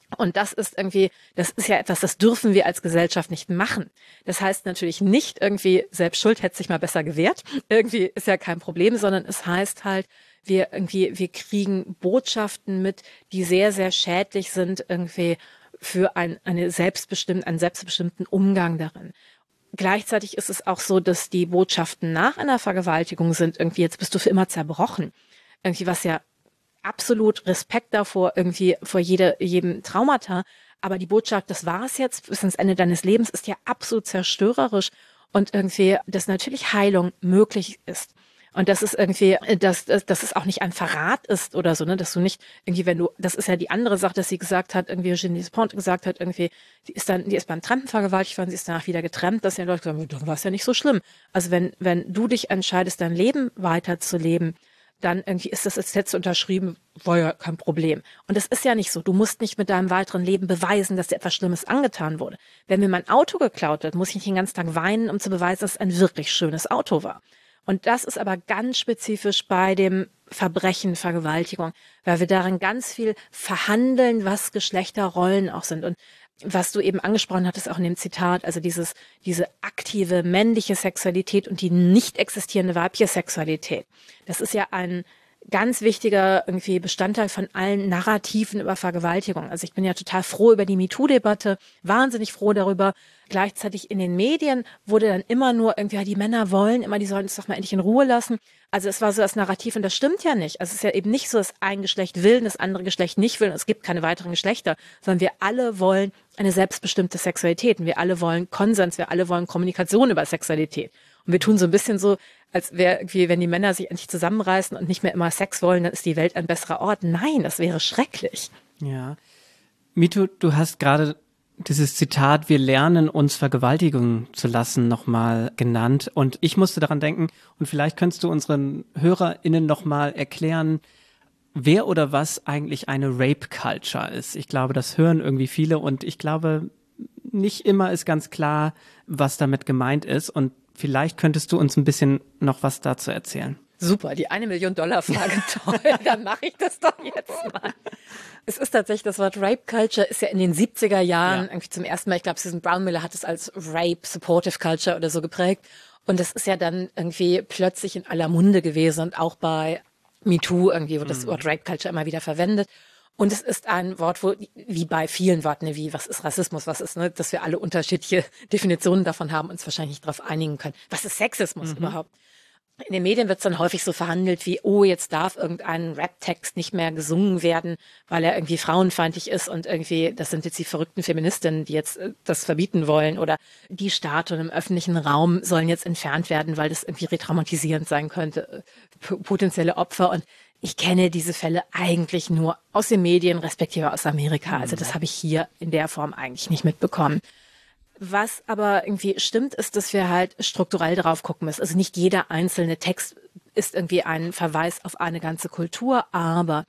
Und das ist irgendwie, das ist ja etwas, das dürfen wir als Gesellschaft nicht machen. Das heißt natürlich nicht irgendwie, selbst Schuld hätte sich mal besser gewehrt. Irgendwie ist ja kein Problem, sondern es heißt halt, wir irgendwie, wir kriegen Botschaften mit, die sehr, sehr schädlich sind irgendwie für ein, eine selbstbestimmt, einen selbstbestimmten Umgang darin. Gleichzeitig ist es auch so, dass die Botschaften nach einer Vergewaltigung sind irgendwie, jetzt bist du für immer zerbrochen. Irgendwie, was ja absolut Respekt davor, irgendwie vor jede, jedem Traumata. Aber die Botschaft, das war es jetzt bis ans Ende deines Lebens, ist ja absolut zerstörerisch und irgendwie, dass natürlich Heilung möglich ist. Und das ist irgendwie, dass, dass, dass es auch nicht ein Verrat ist oder so, ne, dass du nicht irgendwie, wenn du, das ist ja die andere Sache, dass sie gesagt hat, irgendwie Eugenie Despont gesagt hat, irgendwie, die ist dann, die ist beim Trampen vergewaltigt worden, sie ist danach wieder getrennt, dass ja Leute sagen, dann war es ja nicht so schlimm. Also wenn, wenn du dich entscheidest, dein Leben weiterzuleben, dann irgendwie ist das als Gesetz unterschrieben, war ja kein Problem. Und das ist ja nicht so. Du musst nicht mit deinem weiteren Leben beweisen, dass dir etwas Schlimmes angetan wurde. Wenn mir mein Auto geklaut wird, muss ich nicht den ganzen Tag weinen, um zu beweisen, dass es ein wirklich schönes Auto war. Und das ist aber ganz spezifisch bei dem Verbrechen, Vergewaltigung, weil wir darin ganz viel verhandeln, was Geschlechterrollen auch sind. Und was du eben angesprochen hattest, auch in dem Zitat, also dieses, diese aktive männliche Sexualität und die nicht existierende weibliche Sexualität. Das ist ja ein ganz wichtiger irgendwie Bestandteil von allen Narrativen über Vergewaltigung. Also ich bin ja total froh über die MeToo-Debatte, wahnsinnig froh darüber. Gleichzeitig in den Medien wurde dann immer nur irgendwie, ja, die Männer wollen immer, die sollen uns doch mal endlich in Ruhe lassen. Also es war so das Narrativ und das stimmt ja nicht. Also es ist ja eben nicht so, dass ein Geschlecht will, das andere Geschlecht nicht will und es gibt keine weiteren Geschlechter, sondern wir alle wollen eine selbstbestimmte Sexualität und wir alle wollen Konsens, wir alle wollen Kommunikation über Sexualität. Und wir tun so ein bisschen so, als wäre irgendwie, wenn die Männer sich endlich zusammenreißen und nicht mehr immer Sex wollen, dann ist die Welt ein besserer Ort. Nein, das wäre schrecklich. Ja. MeToo, du hast gerade dieses Zitat, wir lernen uns Vergewaltigen zu lassen, nochmal genannt. Und ich musste daran denken, und vielleicht könntest du unseren HörerInnen nochmal erklären, wer oder was eigentlich eine Rape-Culture ist. Ich glaube, das hören irgendwie viele und ich glaube, nicht immer ist ganz klar, was damit gemeint ist. Und vielleicht könntest du uns ein bisschen noch was dazu erzählen. Super, die eine Million Dollar Frage, toll, dann mache ich das doch jetzt mal. Es ist tatsächlich, das Wort Rape Culture ist ja in den siebziger Jahren ja. irgendwie zum ersten Mal, ich glaube, Susan Brownmiller hat es als Rape Supportive Culture oder so geprägt. Und das ist ja dann irgendwie plötzlich in aller Munde gewesen und auch bei MeToo irgendwie wird das Wort Rape Culture immer wieder verwendet. Und es ist ein Wort, wo, wie bei vielen Worten, wie was ist Rassismus, was ist, ne, dass wir alle unterschiedliche Definitionen davon haben, uns wahrscheinlich nicht darauf einigen können. Was ist Sexismus mhm. überhaupt? In den Medien wird es dann häufig so verhandelt wie, oh, jetzt darf irgendein Rap-Text nicht mehr gesungen werden, weil er irgendwie frauenfeindlich ist und irgendwie, das sind jetzt die verrückten Feministinnen, die jetzt das verbieten wollen oder die Statuen im öffentlichen Raum sollen jetzt entfernt werden, weil das irgendwie retraumatisierend sein könnte, potenzielle Opfer. Und ich kenne diese Fälle eigentlich nur aus den Medien, respektive aus Amerika. Also das habe ich hier in der Form eigentlich nicht mitbekommen. Was aber irgendwie stimmt, ist, dass wir halt strukturell drauf gucken müssen. Also nicht jeder einzelne Text ist irgendwie ein Verweis auf eine ganze Kultur, aber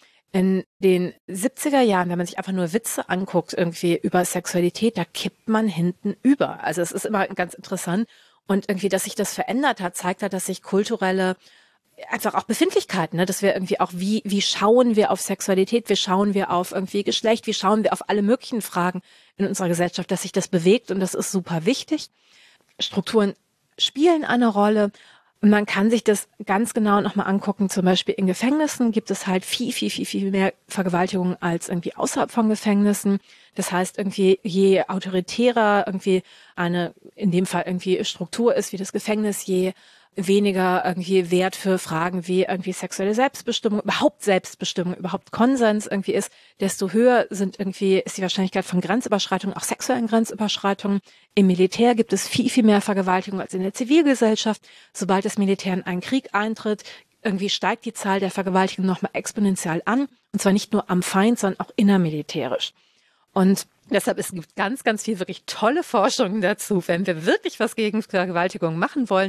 in den siebziger Jahren, wenn man sich einfach nur Witze anguckt, irgendwie über Sexualität, da kippt man hinten über. Also es ist immer ganz interessant. Und irgendwie, dass sich das verändert hat, zeigt halt, dass sich kulturelle einfach auch Befindlichkeiten, ne, dass wir irgendwie auch, wie, wie schauen wir auf Sexualität, wie schauen wir auf irgendwie Geschlecht, wie schauen wir auf alle möglichen Fragen in unserer Gesellschaft, dass sich das bewegt und das ist super wichtig. Strukturen spielen eine Rolle und man kann sich das ganz genau nochmal angucken, zum Beispiel in Gefängnissen gibt es halt viel, viel, viel, viel mehr Vergewaltigungen als irgendwie außerhalb von Gefängnissen. Das heißt irgendwie, je autoritärer irgendwie eine, in dem Fall irgendwie Struktur ist wie das Gefängnis, je weniger irgendwie Wert für Fragen wie irgendwie sexuelle Selbstbestimmung, überhaupt Selbstbestimmung, überhaupt Konsens irgendwie ist, desto höher sind irgendwie, ist die Wahrscheinlichkeit von Grenzüberschreitungen, auch sexuellen Grenzüberschreitungen. Im Militär gibt es viel, viel mehr Vergewaltigung als in der Zivilgesellschaft. Sobald das Militär in einen Krieg eintritt, irgendwie steigt die Zahl der Vergewaltigungen nochmal exponentiell an. Und zwar nicht nur am Feind, sondern auch innermilitärisch. Und deshalb es gibt ganz, ganz viel wirklich tolle Forschungen dazu, wenn wir wirklich was gegen Vergewaltigung machen wollen.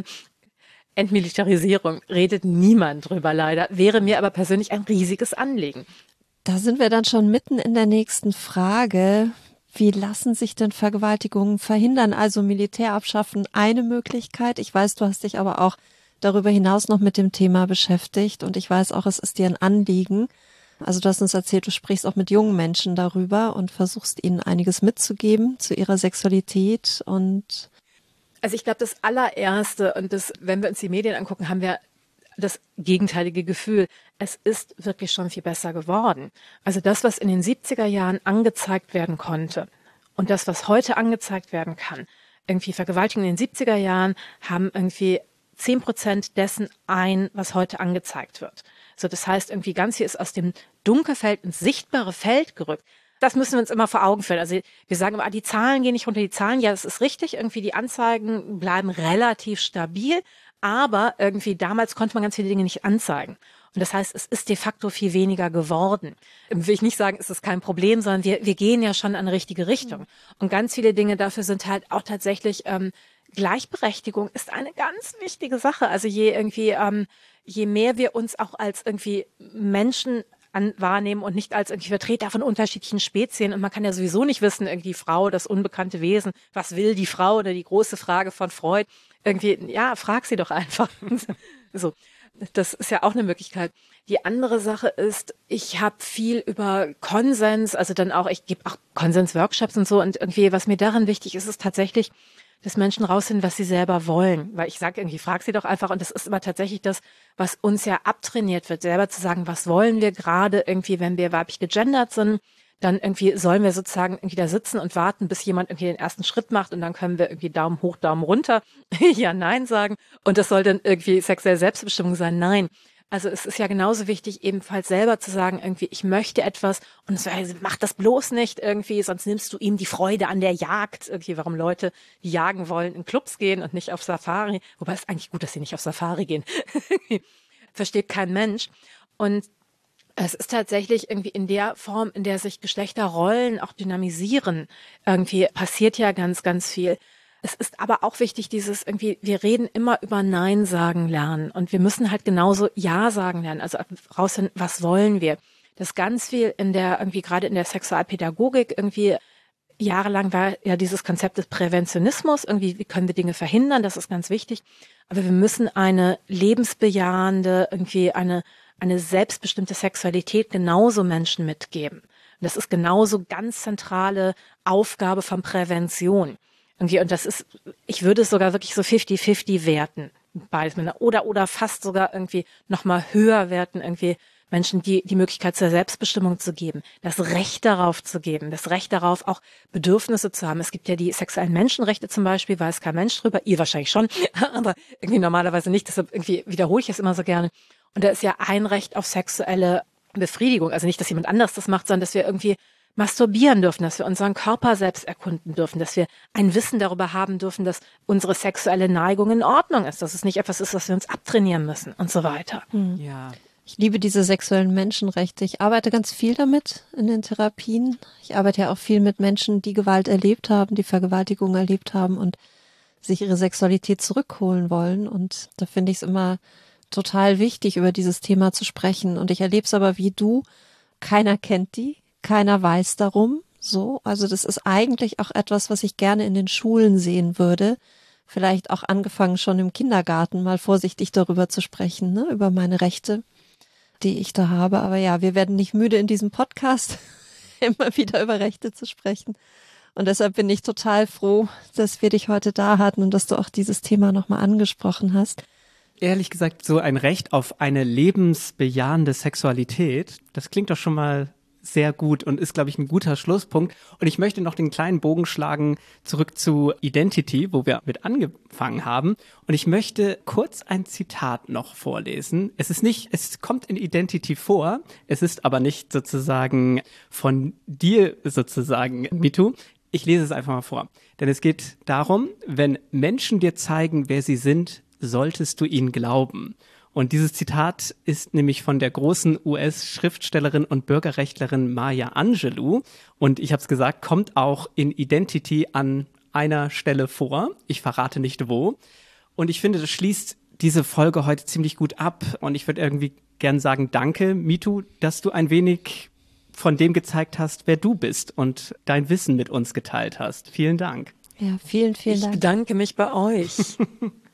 Entmilitarisierung redet niemand drüber leider, wäre mir aber persönlich ein riesiges Anliegen. Da sind wir dann schon mitten in der nächsten Frage. Wie lassen sich denn Vergewaltigungen verhindern? Also Militär abschaffen, eine Möglichkeit. Ich weiß, du hast dich aber auch darüber hinaus noch mit dem Thema beschäftigt und ich weiß auch, es ist dir ein Anliegen. Also du hast uns erzählt, du sprichst auch mit jungen Menschen darüber und versuchst ihnen einiges mitzugeben zu ihrer Sexualität und Also ich glaube, das allererste und das, wenn wir uns die Medien angucken, haben wir das gegenteilige Gefühl. Es ist wirklich schon viel besser geworden. Also das, was in den siebziger Jahren angezeigt werden konnte und das, was heute angezeigt werden kann, irgendwie Vergewaltigungen in den siebziger Jahren haben irgendwie zehn Prozent dessen ein, was heute angezeigt wird. So, das heißt, irgendwie ganz viel ist aus dem Dunkelfeld ins sichtbare Feld gerückt. Das müssen wir uns immer vor Augen führen. Also wir sagen immer, ah, die Zahlen gehen nicht runter, die Zahlen, ja, das ist richtig, irgendwie die Anzeigen bleiben relativ stabil, aber irgendwie damals konnte man ganz viele Dinge nicht anzeigen. Und das heißt, es ist de facto viel weniger geworden. Will ich nicht sagen, es ist kein Problem, sondern wir, wir gehen ja schon in eine richtige Richtung. Und ganz viele Dinge dafür sind halt auch tatsächlich, ähm, Gleichberechtigung ist eine ganz wichtige Sache. Also je irgendwie, ähm, je mehr wir uns auch als irgendwie Menschen an, wahrnehmen und nicht als irgendwie Vertreter von unterschiedlichen Spezien. Und man kann ja sowieso nicht wissen, irgendwie Frau, das unbekannte Wesen, was will die Frau oder die große Frage von Freud. Irgendwie, ja, frag sie doch einfach. So, das ist ja auch eine Möglichkeit. Die andere Sache ist, ich habe viel über Konsens, also dann auch, ich gebe auch Konsens-Workshops und so. Und irgendwie, was mir daran wichtig ist, ist tatsächlich, dass Menschen rausfinden, was sie selber wollen. Weil ich sage irgendwie, frag sie doch einfach. Und das ist immer tatsächlich das, was uns ja abtrainiert wird, selber zu sagen, was wollen wir gerade irgendwie, wenn wir weiblich gegendert sind. Dann irgendwie sollen wir sozusagen irgendwie da sitzen und warten, bis jemand irgendwie den ersten Schritt macht und dann können wir irgendwie Daumen hoch, Daumen runter, ja, nein sagen. Und das soll dann irgendwie sexuelle Selbstbestimmung sein. Nein. Also es ist ja genauso wichtig, ebenfalls selber zu sagen, irgendwie, ich möchte etwas und es heißt, mach das bloß nicht irgendwie, sonst nimmst du ihm die Freude an der Jagd. Irgendwie, warum Leute, die jagen wollen, in Clubs gehen und nicht auf Safari. Wobei es ist eigentlich gut, dass sie nicht auf Safari gehen. Versteht kein Mensch. Und es ist tatsächlich irgendwie in der Form, in der sich Geschlechterrollen auch dynamisieren, irgendwie passiert ja ganz, ganz viel. Es ist aber auch wichtig, dieses irgendwie, wir reden immer über Nein sagen lernen und wir müssen halt genauso Ja sagen lernen, also rausfinden, was wollen wir. Das ganz viel in der, irgendwie gerade in der Sexualpädagogik irgendwie jahrelang war ja dieses Konzept des Präventionismus, irgendwie, wie können wir Dinge verhindern, das ist ganz wichtig. Aber wir müssen eine lebensbejahende, irgendwie eine, eine selbstbestimmte Sexualität genauso Menschen mitgeben. Und das ist genauso ganz zentrale Aufgabe von Prävention. Irgendwie, und das ist, ich würde es sogar wirklich so fifty fifty werten, beides miteinander. Oder, oder fast sogar irgendwie nochmal höher werten, irgendwie Menschen die, die Möglichkeit zur Selbstbestimmung zu geben, das Recht darauf zu geben, das Recht darauf, auch Bedürfnisse zu haben. Es gibt ja die sexuellen Menschenrechte zum Beispiel, weiß kein Mensch drüber, ihr wahrscheinlich schon, aber irgendwie normalerweise nicht, deshalb irgendwie wiederhole ich es immer so gerne. Und da ist ja ein Recht auf sexuelle Befriedigung, also nicht, dass jemand anderes das macht, sondern dass wir irgendwie masturbieren dürfen, dass wir unseren Körper selbst erkunden dürfen, dass wir ein Wissen darüber haben dürfen, dass unsere sexuelle Neigung in Ordnung ist, dass es nicht etwas ist, was wir uns abtrainieren müssen und so weiter. Mhm. Ja. Ich liebe diese sexuellen Menschenrechte. Ich arbeite ganz viel damit in den Therapien. Ich arbeite ja auch viel mit Menschen, die Gewalt erlebt haben, die Vergewaltigung erlebt haben und sich ihre Sexualität zurückholen wollen. Und da finde ich es immer total wichtig, über dieses Thema zu sprechen. Und ich erlebe es aber wie du, keiner kennt die. Keiner weiß darum, so. Also das ist eigentlich auch etwas, was ich gerne in den Schulen sehen würde. Vielleicht auch angefangen schon im Kindergarten, mal vorsichtig darüber zu sprechen, ne, über meine Rechte, die ich da habe. Aber ja, wir werden nicht müde in diesem Podcast immer wieder über Rechte zu sprechen. Und deshalb bin ich total froh, dass wir dich heute da hatten und dass du auch dieses Thema nochmal angesprochen hast. Ehrlich gesagt, so ein Recht auf eine lebensbejahende Sexualität, das klingt doch schon mal sehr gut und ist, glaube ich, ein guter Schlusspunkt. Und ich möchte noch den kleinen Bogen schlagen zurück zu Identity, wo wir mit angefangen haben. Und ich möchte kurz ein Zitat noch vorlesen. Es ist nicht, es kommt in Identity vor, es ist aber nicht sozusagen von dir sozusagen, MeToo. Ich lese es einfach mal vor. Denn es geht darum, wenn Menschen dir zeigen, wer sie sind, solltest du ihnen glauben. Und dieses Zitat ist nämlich von der großen U S-Schriftstellerin und Bürgerrechtlerin Maya Angelou. Und ich habe es gesagt, kommt auch in Identity an einer Stelle vor. Ich verrate nicht wo. Und ich finde, das schließt diese Folge heute ziemlich gut ab. Und ich würde irgendwie gern sagen, danke, MeToo, dass du ein wenig von dem gezeigt hast, wer du bist und dein Wissen mit uns geteilt hast. Vielen Dank. Ja, vielen, vielen Ich Dank. bedanke mich bei euch.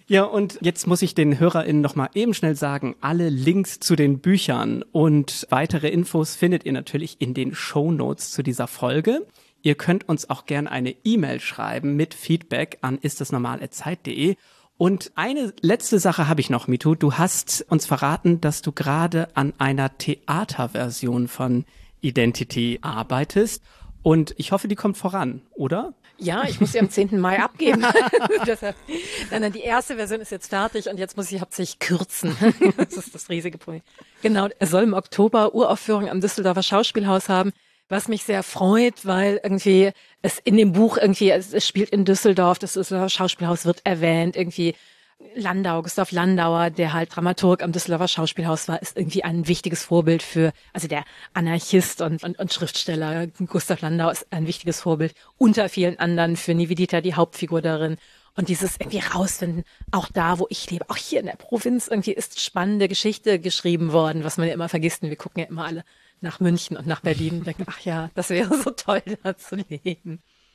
Ja, und jetzt muss ich den HörerInnen noch mal eben schnell sagen, alle Links zu den Büchern und weitere Infos findet ihr natürlich in den Shownotes zu dieser Folge. Ihr könnt uns auch gern eine E-Mail schreiben mit Feedback an istdasnormal at zeit punkt de. Und eine letzte Sache habe ich noch, Mitu. Du hast uns verraten, dass du gerade an einer Theaterversion von Identity arbeitest. Und ich hoffe, die kommt voran, oder? Ja, ich muss sie am zehnten Mai abgeben. Deshalb, nein, nein, die erste Version ist jetzt fertig und jetzt muss ich hauptsächlich kürzen. Das ist das riesige Problem. Genau, er soll im Oktober Uraufführung am Düsseldorfer Schauspielhaus haben, was mich sehr freut, weil irgendwie es in dem Buch irgendwie, es, es spielt in Düsseldorf, das Düsseldorfer Schauspielhaus wird erwähnt, irgendwie Landau, Gustav Landauer, der halt Dramaturg am Düsseldorfer Schauspielhaus war, ist irgendwie ein wichtiges Vorbild für, also der Anarchist und, und, und Schriftsteller Gustav Landau ist ein wichtiges Vorbild unter vielen anderen für Nivedita, die Hauptfigur darin. Und dieses irgendwie rausfinden, auch da, wo ich lebe, auch hier in der Provinz, irgendwie ist spannende Geschichte geschrieben worden, was man ja immer vergisst. Und wir gucken ja immer alle nach München und nach Berlin und denken, ach ja, das wäre so toll, da zu leben.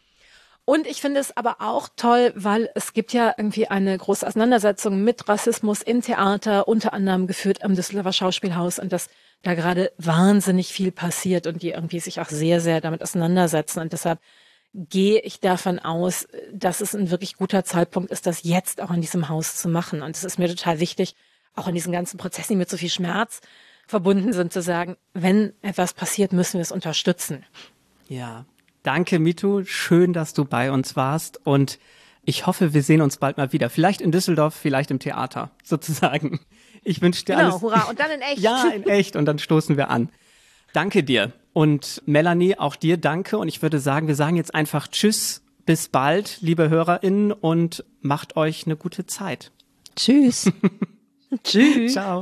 Und ich finde es aber auch toll, weil es gibt ja irgendwie eine große Auseinandersetzung mit Rassismus im Theater, unter anderem geführt am Düsseldorfer Schauspielhaus und dass da gerade wahnsinnig viel passiert und die irgendwie sich auch sehr, sehr damit auseinandersetzen. Und deshalb gehe ich davon aus, dass es ein wirklich guter Zeitpunkt ist, das jetzt auch in diesem Haus zu machen. Und es ist mir total wichtig, auch in diesen ganzen Prozessen, die mit so viel Schmerz verbunden sind, zu sagen, wenn etwas passiert, müssen wir es unterstützen. Ja. Danke, Mitu. Schön, dass du bei uns warst und ich hoffe, wir sehen uns bald mal wieder. Vielleicht in Düsseldorf, vielleicht im Theater, sozusagen. Ich wünsche dir genau, alles. Genau, hurra. Und dann in echt. Ja, in echt und dann stoßen wir an. Danke dir. Und Melanie, auch dir danke. Und ich würde sagen, wir sagen jetzt einfach Tschüss, bis bald, liebe HörerInnen und macht euch eine gute Zeit. Tschüss. Tschüss. Ciao.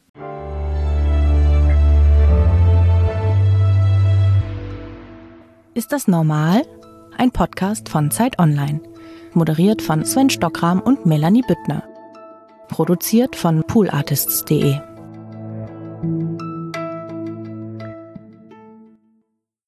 Ist das normal? Ein Podcast von Zeit Online. Moderiert von Sven Stockram und Melanie Büttner. Produziert von poolartists punkt de.